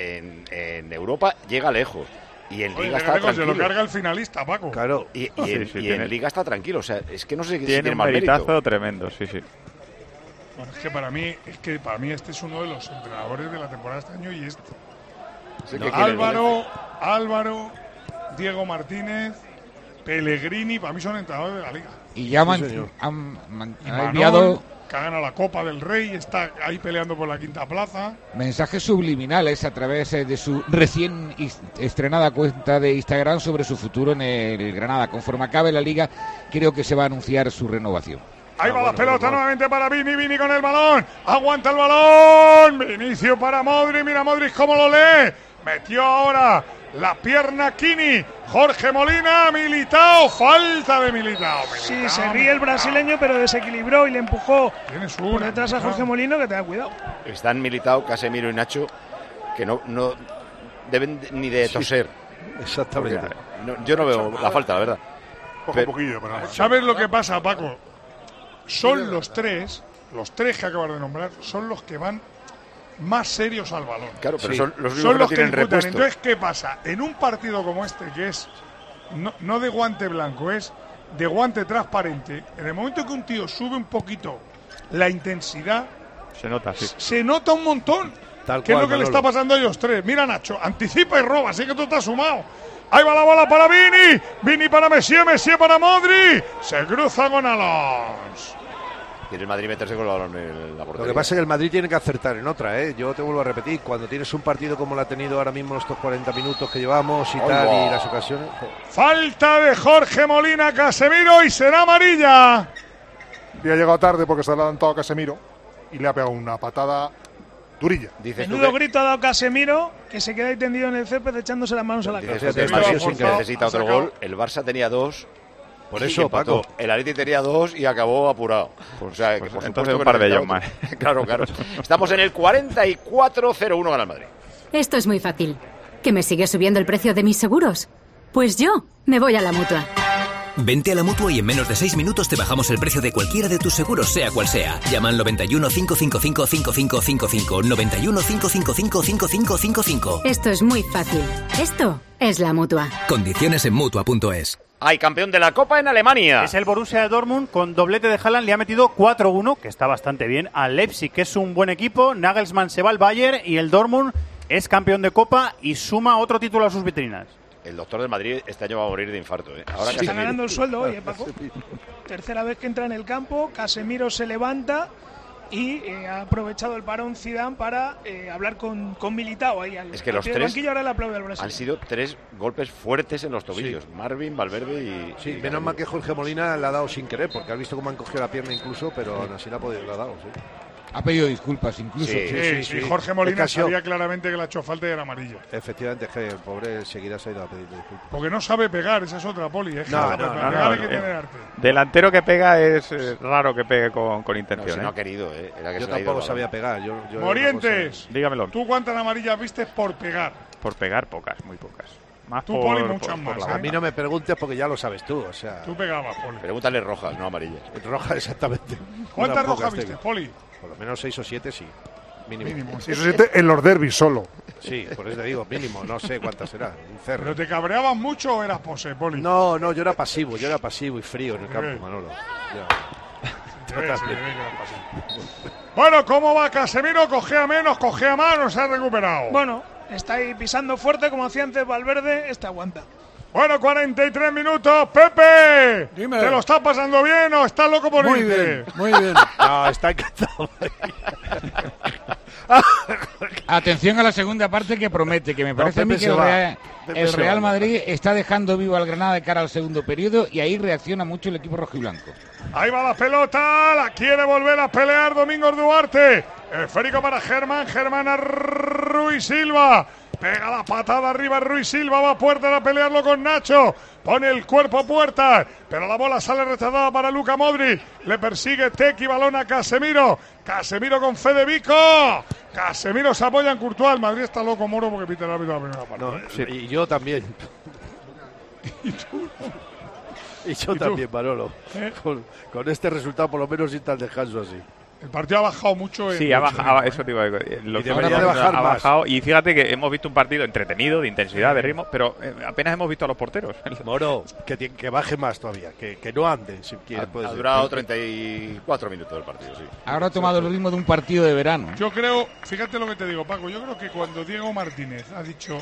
En Europa llega lejos. Y en Liga está tranquilo. Se lo carga el finalista, Paco. Claro, y en Liga está tranquilo. O sea, es que no sé si tiene más mérito. Tiene un meritazo tremendo, sí. Bueno, es que para mí este es uno de los entrenadores de la temporada de este año y Álvaro, Diego Martínez, Pellegrini, para mí son entrenadores de la Liga. Y ya han enviado que ha ganado la Copa del Rey, está ahí peleando por la quinta plaza. Mensajes subliminales a través de su recién estrenada cuenta de Instagram sobre su futuro en el Granada. Conforme acabe la Liga, creo que se va a anunciar su renovación. Ahí va la pelota nuevamente para Vini con el balón. Aguanta el balón. Vinicio para Modric. Mira Modric cómo lo lee. Metió ahora la pierna Kini. Jorge Molina, Militao. Falta de Militao. Sí, se ríe el brasileño, pero desequilibró y le empujó por detrás a Jorge Molina, que te da cuidado. Están Militao, Casemiro y Nacho, que no deben ni de toser. Exactamente. Yo no veo la falta, la verdad. Un poquillo, pero ¿sabes lo que pasa, Paco? Son los tres que acabas de nombrar, son los que van más serios al balón. Claro, pero son los únicos que tienen repuesto. Entonces, ¿qué pasa? En un partido como este, que es no de guante blanco, es de guante transparente, en el momento que un tío sube un poquito la intensidad, se nota un montón. ¿Qué es lo que le está pasando a ellos tres? Mira, Nacho, anticipa y roba, así que tú estás sumado. Ahí va la bola para Vini para Messi para Modric. Se cruza con Alonso. Quiere el Madrid meterse con el balón en la portería. Lo que pasa es que el Madrid tiene que acertar en otra, ¿eh? Yo te vuelvo a repetir, cuando tienes un partido como lo ha tenido ahora mismo estos 40 minutos que llevamos y tal, y las ocasiones... Falta de Jorge Molina, Casemiro, y será amarilla. Y ha llegado tarde porque se ha adelantado a Casemiro y le ha pegado una patada durilla. Menudo grito ha dado Casemiro, que se queda ahí tendido en el césped echándose las manos a la cabeza. Necesita otro gol. El Barça tenía 2. Por eso, Paco. El Atleti tenía 2 y acabó apurado. O sea, que por entonces un par de ellos más. Claro. Estamos en el 44-0-1 gana el Madrid. Esto es muy fácil. ¿Que me sigue subiendo el precio de mis seguros? Pues yo me voy a la Mutua. Vente a la Mutua y en menos de 6 minutos te bajamos el precio de cualquiera de tus seguros, sea cual sea. Llama al 91 555 5555. 91 555 5555. Esto es muy fácil. Esto es la Mutua. Condiciones en Mutua.es. Hay campeón de la Copa en Alemania. Es el Borussia de Dortmund, con doblete de Haaland, le ha metido 4-1, que está bastante bien, al Leipzig, que es un buen equipo. Nagelsmann se va al Bayern y el Dortmund es campeón de Copa y suma otro título a sus vitrinas. El doctor del Madrid este año va a morir de infarto. Ahora está ganando el sueldo hoy, Paco. Tercera vez que entra en el campo, Casemiro se levanta y ha aprovechado el parón Zidane para hablar con Militao ahí es que los tres banquillo, ahora le aplaude al Brasil. Han sido 3 golpes fuertes en los tobillos. Sí. Marvin, Valverde y... Sí, menos mal que Jorge Molina le ha dado sin querer, porque has visto cómo han cogido la pierna incluso, pero aún así le ha dado, sí. Ha pedido disculpas incluso. Sí. Jorge Molina sabía claramente que le ha hecho falta y era amarillo. Efectivamente, es que el pobre seguirá se ha ido a pedir disculpas. Porque no sabe pegar, esa es otra, Poli. No, hay que tener arte. Delantero que pega es raro que pegue con intención. No, si no ha querido, Era que yo tampoco sabía pegar. Morientes, dígamelo. ¿Tú cuántas amarillas viste por pegar? Por pegar, pocas, muy pocas. Más tú, Poli, muchas más. A mí no me preguntes porque ya lo sabes tú, o sea... Tú pegabas, Poli. Pregúntale rojas, no amarillas. Rojas, exactamente. ¿Cuántas rojas viste, Poli? Por lo menos 6 o 7, sí. Mínimo. 6 o 7 en los derbis solo. Sí, por eso te digo, mínimo. No sé cuántas será. Un cerro. ¿Pero te cabreabas mucho o eras pose, Poli? No, yo era pasivo y frío en el campo, Manolo. Bueno, ¿cómo va Casemiro? ¿Cogea menos, cogea más o se ha recuperado? Bueno, está ahí pisando fuerte como hacía antes Valverde, aguanta. Bueno, 43 minutos. ¡Pepe! Dime. ¿Te lo estás pasando bien o estás loco por irte? Muy bien. No, está encantado. Atención a la segunda parte que promete, que me parece a mí que el Real Madrid está dejando vivo al Granada de cara al segundo periodo y ahí reacciona mucho el equipo rojiblanco. Ahí va la pelota, la quiere volver a pelear Domingos Duarte. Esférico para Germán a Ruiz Silva. Pega la patada arriba Ruiz Silva, va a Puerta a pelearlo con Nacho. Pone el cuerpo a Puerta, pero la bola sale rechazada para Luka Modric. Le persigue Tequi, balón a Casemiro. Casemiro con Federico. Casemiro se apoya en Courtois. El Madrid está loco, Moro, porque pita el árbitro la primera parte. No, sí. Y yo también. ¿Y tú? Y yo también, Manolo. Con este resultado, por lo menos, sin tal descanso así. El partido ha bajado mucho. Sí, ha bajado, eso te iba a decir. Ha bajado. Y fíjate que hemos visto un partido entretenido, de intensidad, de ritmo, pero apenas hemos visto a los porteros. Moro, que baje más todavía, que no ande. Si quiere, ha durado 34 minutos el partido, sí. Ahora ha tomado el ritmo de un partido de verano. Yo creo, fíjate lo que te digo, Paco, yo creo que cuando Diego Martínez ha dicho,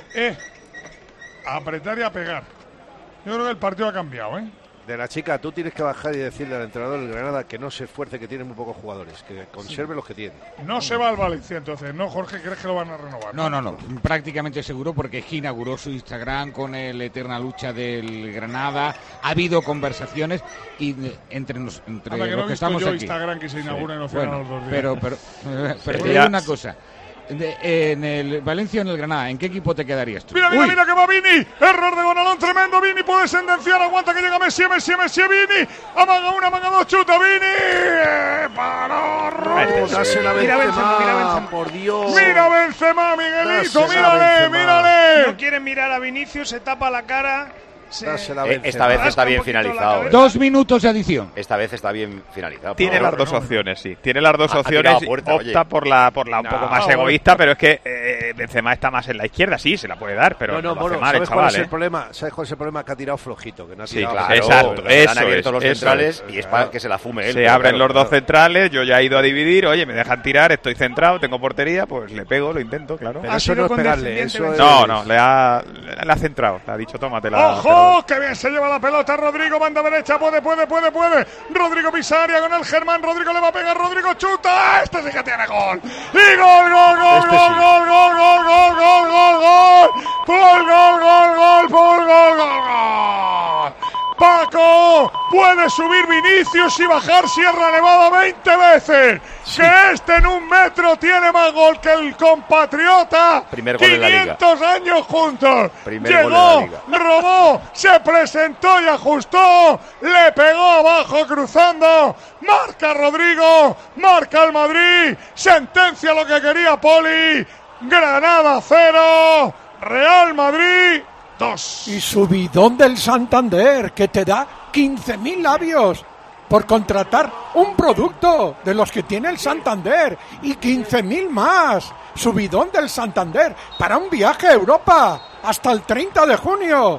a apretar y a pegar, yo creo que el partido ha cambiado, De la chica, tú tienes que bajar y decirle al entrenador del Granada que no se esfuerce, que tiene muy pocos jugadores, que conserve los que tiene. No se va al Valencia, entonces, ¿no, Jorge? ¿Crees que lo van a renovar? No, prácticamente seguro, porque es que inauguró su Instagram con la eterna lucha del Granada. Ha habido conversaciones y entre los que estamos aquí. Instagram que se inaugura en los 2 días. Pero te digo una cosa. En el Valencia o en el Granada, ¿en qué equipo te quedarías tú? Mira que va Vini, error de Gonalón tremendo, Vini puede sentenciar, aguanta que llega Messi, Vini, amaga una, amaga dos, chuta, Vini, para mira Benzema, por Dios. Mira Benzema, Miguelito, mírale. No quiere mirar a Vinicius, se tapa la cara. Esta vez está bien finalizado. 2 minutos de adición. Esta vez está bien finalizado. Tiene las dos opciones, sí. Tiene las dos opciones. Opta por la un poco más egoísta, pero es que Benzema está más en la izquierda. Sí, se la puede dar, pero no hace mal el chaval. ¿Sabes cuál es el problema? Que ha tirado flojito. Que no ha tirado claro. Exacto. Han abierto los centrales y es para que se la fume él. Se abren los dos centrales. Yo ya he ido a dividir. Oye, me dejan tirar. Estoy centrado. Tengo portería. Pues le pego, lo intento, claro. Pero eso no es pegarle. No, le ha centrado. Le ha dicho, tómatela. ¡Ojo! ¡Qué bien se lleva la pelota! Rodrigo, banda derecha, puede. Rodrigo Pisaria con el Germán. Rodrigo le va a pegar, Rodrigo chuta. Este sí que tiene gol. Y gol. Gol. Paco, puede subir Vinicius y bajar Sierra Nevada 20 veces. Sí. Que en 1 metro tiene más gol que el compatriota. Primer gol 500 años juntos. Llegó, robó, se presentó y ajustó. Le pegó abajo cruzando. Marca Rodrigo, marca el Madrid. Sentencia lo que quería Poli. Granada 0, Real Madrid 2. Y subidón del Santander, que te da 15.000 labios por contratar un producto de los que tiene el Santander y 15.000 más. Subidón del Santander para un viaje a Europa hasta el 30 de junio.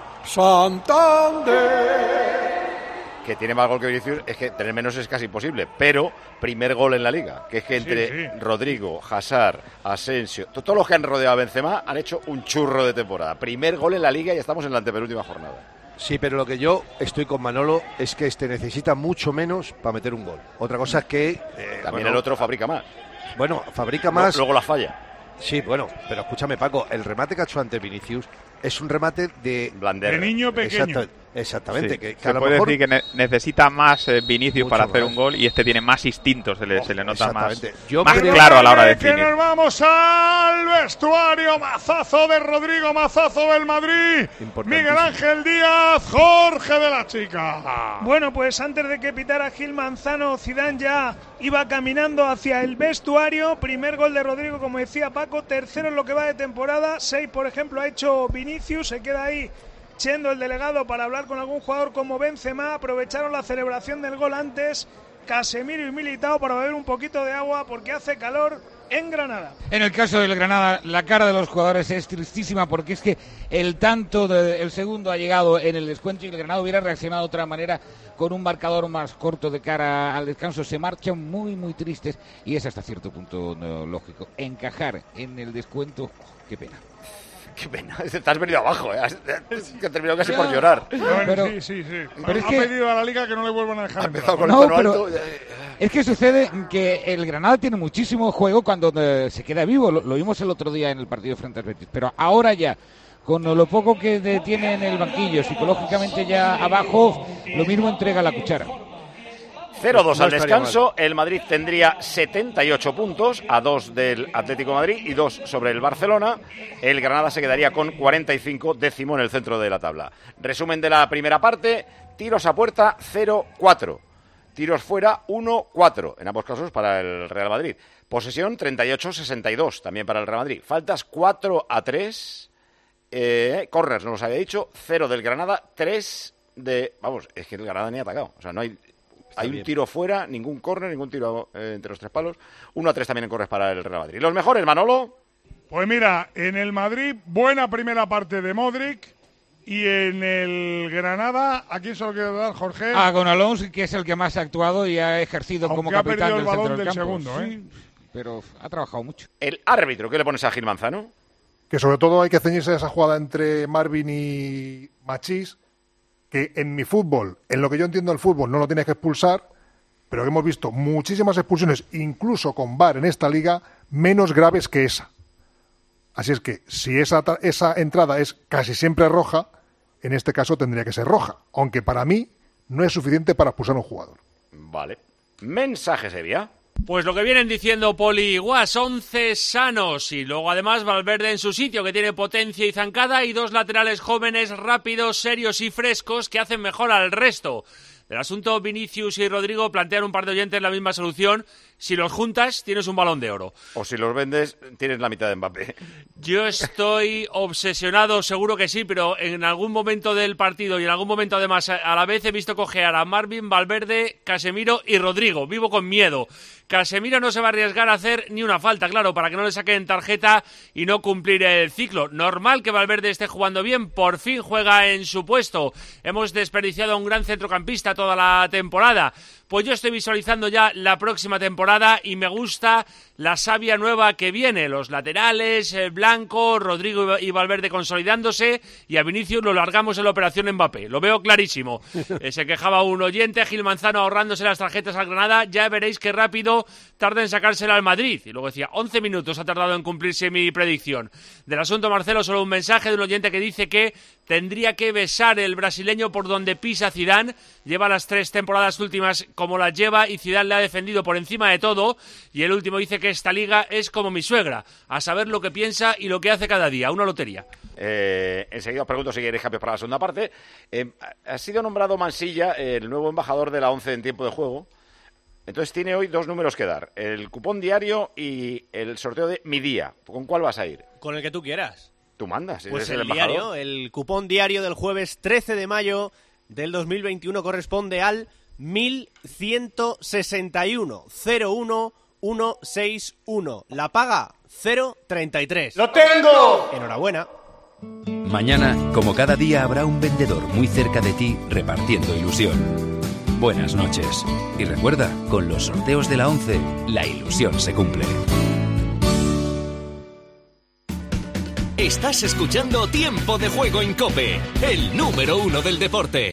Santander. Que tiene más gol que Vinicius, es que tener menos es casi imposible, pero primer gol en la Liga, que es que entre Rodrigo, Hazard, Asensio, todos los que han rodeado a Benzema han hecho un churro de temporada. Primer gol en la Liga y estamos en la antepenúltima jornada. Sí, pero lo que yo estoy con Manolo es que necesita mucho menos para meter un gol. Otra cosa es que... También el otro fabrica más. Bueno, fabrica más... Luego la falla. Sí, bueno, pero escúchame, Paco, el remate que ha hecho ante Vinicius es un remate de... De niño pequeño. Exactamente. Sí. Que se a lo puede mejor... decir que necesita más Vinicius Mucho para hacer más. un gol y este tiene más instintos, se le nota más Creo claro a la hora de Que definir. nos vamos al vestuario. Mazazo de Rodrigo, mazazo del Madrid. Miguel Ángel Díaz, Jorge de la Chica. Bueno, pues antes de que pitara Gil Manzano, Zidane ya iba caminando hacia el vestuario. Primer gol de Rodrigo, como decía Paco, tercero en lo que va de temporada. 6, por ejemplo, ha hecho Vinicius, se queda ahí Chendo, el delegado, para hablar con algún jugador como Benzema. Aprovecharon la celebración del gol antes Casemiro y Militao para beber un poquito de agua porque hace calor en Granada. En el caso del Granada, la cara de los jugadores es tristísima porque es que el segundo ha llegado en el descuento y el Granada hubiera reaccionado de otra manera con un marcador más corto de cara al descanso. Se marchan muy, muy tristes y es hasta cierto punto lógico. Encajar en el descuento, qué pena. Qué pena, te has venido abajo, que he terminado casi por llorar. Pero Ha pedido a la Liga que no le vuelvan a dejar entrar. Es que sucede que el Granada tiene muchísimo juego cuando se queda vivo. Lo vimos el otro día en el partido frente al Betis. Pero ahora ya, con lo poco que tiene en el banquillo, psicológicamente ya abajo, lo mismo entrega la cuchara. 0-2 al descanso, el Madrid tendría 78 puntos, a 2 del Atlético de Madrid y 2 sobre el Barcelona. El Granada se quedaría con 45, décimo en el centro de la tabla. Resumen de la primera parte: tiros a puerta 0-4, tiros fuera 1-4, en ambos casos para el Real Madrid. Posesión 38-62, también para el Real Madrid. Faltas 4-3, corners no los había dicho, 0 del Granada, 3 de... Vamos, es que el Granada ni ha atacado, o sea, no hay... Hay un tiro fuera, ningún córner, ningún tiro entre los tres palos. 1-3 también en corners para el Real Madrid. ¿Los mejores, Manolo? Pues mira, en el Madrid, buena primera parte de Modric. Y en el Granada, ¿a quién se lo quiere dar, Jorge? Con Alonso, que es el que más ha actuado y ha ejercido como capitán del centro del campo. Segundo, sí, pero ha trabajado mucho. El árbitro, ¿qué le pones a Gil Manzano? Que sobre todo hay que ceñirse a esa jugada entre Marvin y Machís, que en mi fútbol, en lo que yo entiendo del fútbol, no lo tienes que expulsar, pero hemos visto muchísimas expulsiones, incluso con VAR en esta liga, menos graves que esa. Así es que, si esa entrada es casi siempre roja, en este caso tendría que ser roja, aunque para mí no es suficiente para expulsar a un jugador. Vale. Mensaje, Sevilla. Pues lo que vienen diciendo Poli y Guas, 11 sanos y luego además Valverde en su sitio, que tiene potencia y zancada, y dos laterales jóvenes, rápidos, serios y frescos que hacen mejor al resto. Del asunto, Vinicius y Rodrigo plantean un par de oyentes la misma solución: si los juntas tienes un Balón de Oro. O si los vendes tienes la mitad de Mbappé. Yo estoy obsesionado, seguro que sí, pero en algún momento del partido y en algún momento además a la vez he visto cojear a Marvin, Valverde, Casemiro y Rodrigo. Vivo con miedo. Casemiro no se va a arriesgar a hacer ni una falta, claro, para que no le saquen tarjeta y no cumplir el ciclo. Normal que Valverde esté jugando bien, por fin juega en su puesto. Hemos desperdiciado a un gran centrocampista toda la temporada. Pues yo estoy visualizando ya la próxima temporada y me gusta la savia nueva que viene. Los laterales, Blanco, Rodrigo y Valverde consolidándose, y a Vinicius lo largamos en la operación Mbappé. Lo veo clarísimo. Se quejaba un oyente, Gil Manzano ahorrándose las tarjetas al Granada. Ya veréis qué rápido tarda en sacársela al Madrid. Y luego decía, 11 minutos ha tardado en cumplirse mi predicción. Del asunto, Marcelo, solo un mensaje de un oyente que dice que tendría que besar el brasileño por donde pisa Zidane. Lleva las 3 temporadas últimas como las lleva y Zidane le ha defendido por encima de todo. Y el último dice que esta liga es como mi suegra, a saber lo que piensa y lo que hace cada día, una lotería. Enseguida os pregunto si queréis cambios para la segunda parte. Ha sido nombrado Mansilla el nuevo embajador de la ONCE en tiempo de juego. Entonces tiene hoy 2 números que dar: el cupón diario y el sorteo de mi día. ¿Con cuál vas a ir? Con el que tú quieras. Tú mandas. Pues eres el embajador. diario, el cupón diario del jueves 13 de mayo del 2021 corresponde al 1161 01161. La paga 033. ¡Lo tengo! Enhorabuena. Mañana, como cada día, habrá un vendedor muy cerca de ti repartiendo ilusión. Buenas noches. Y recuerda, con los sorteos de la ONCE, 11, la ilusión se cumple. Estás escuchando Tiempo de Juego en COPE, el número 1 del deporte.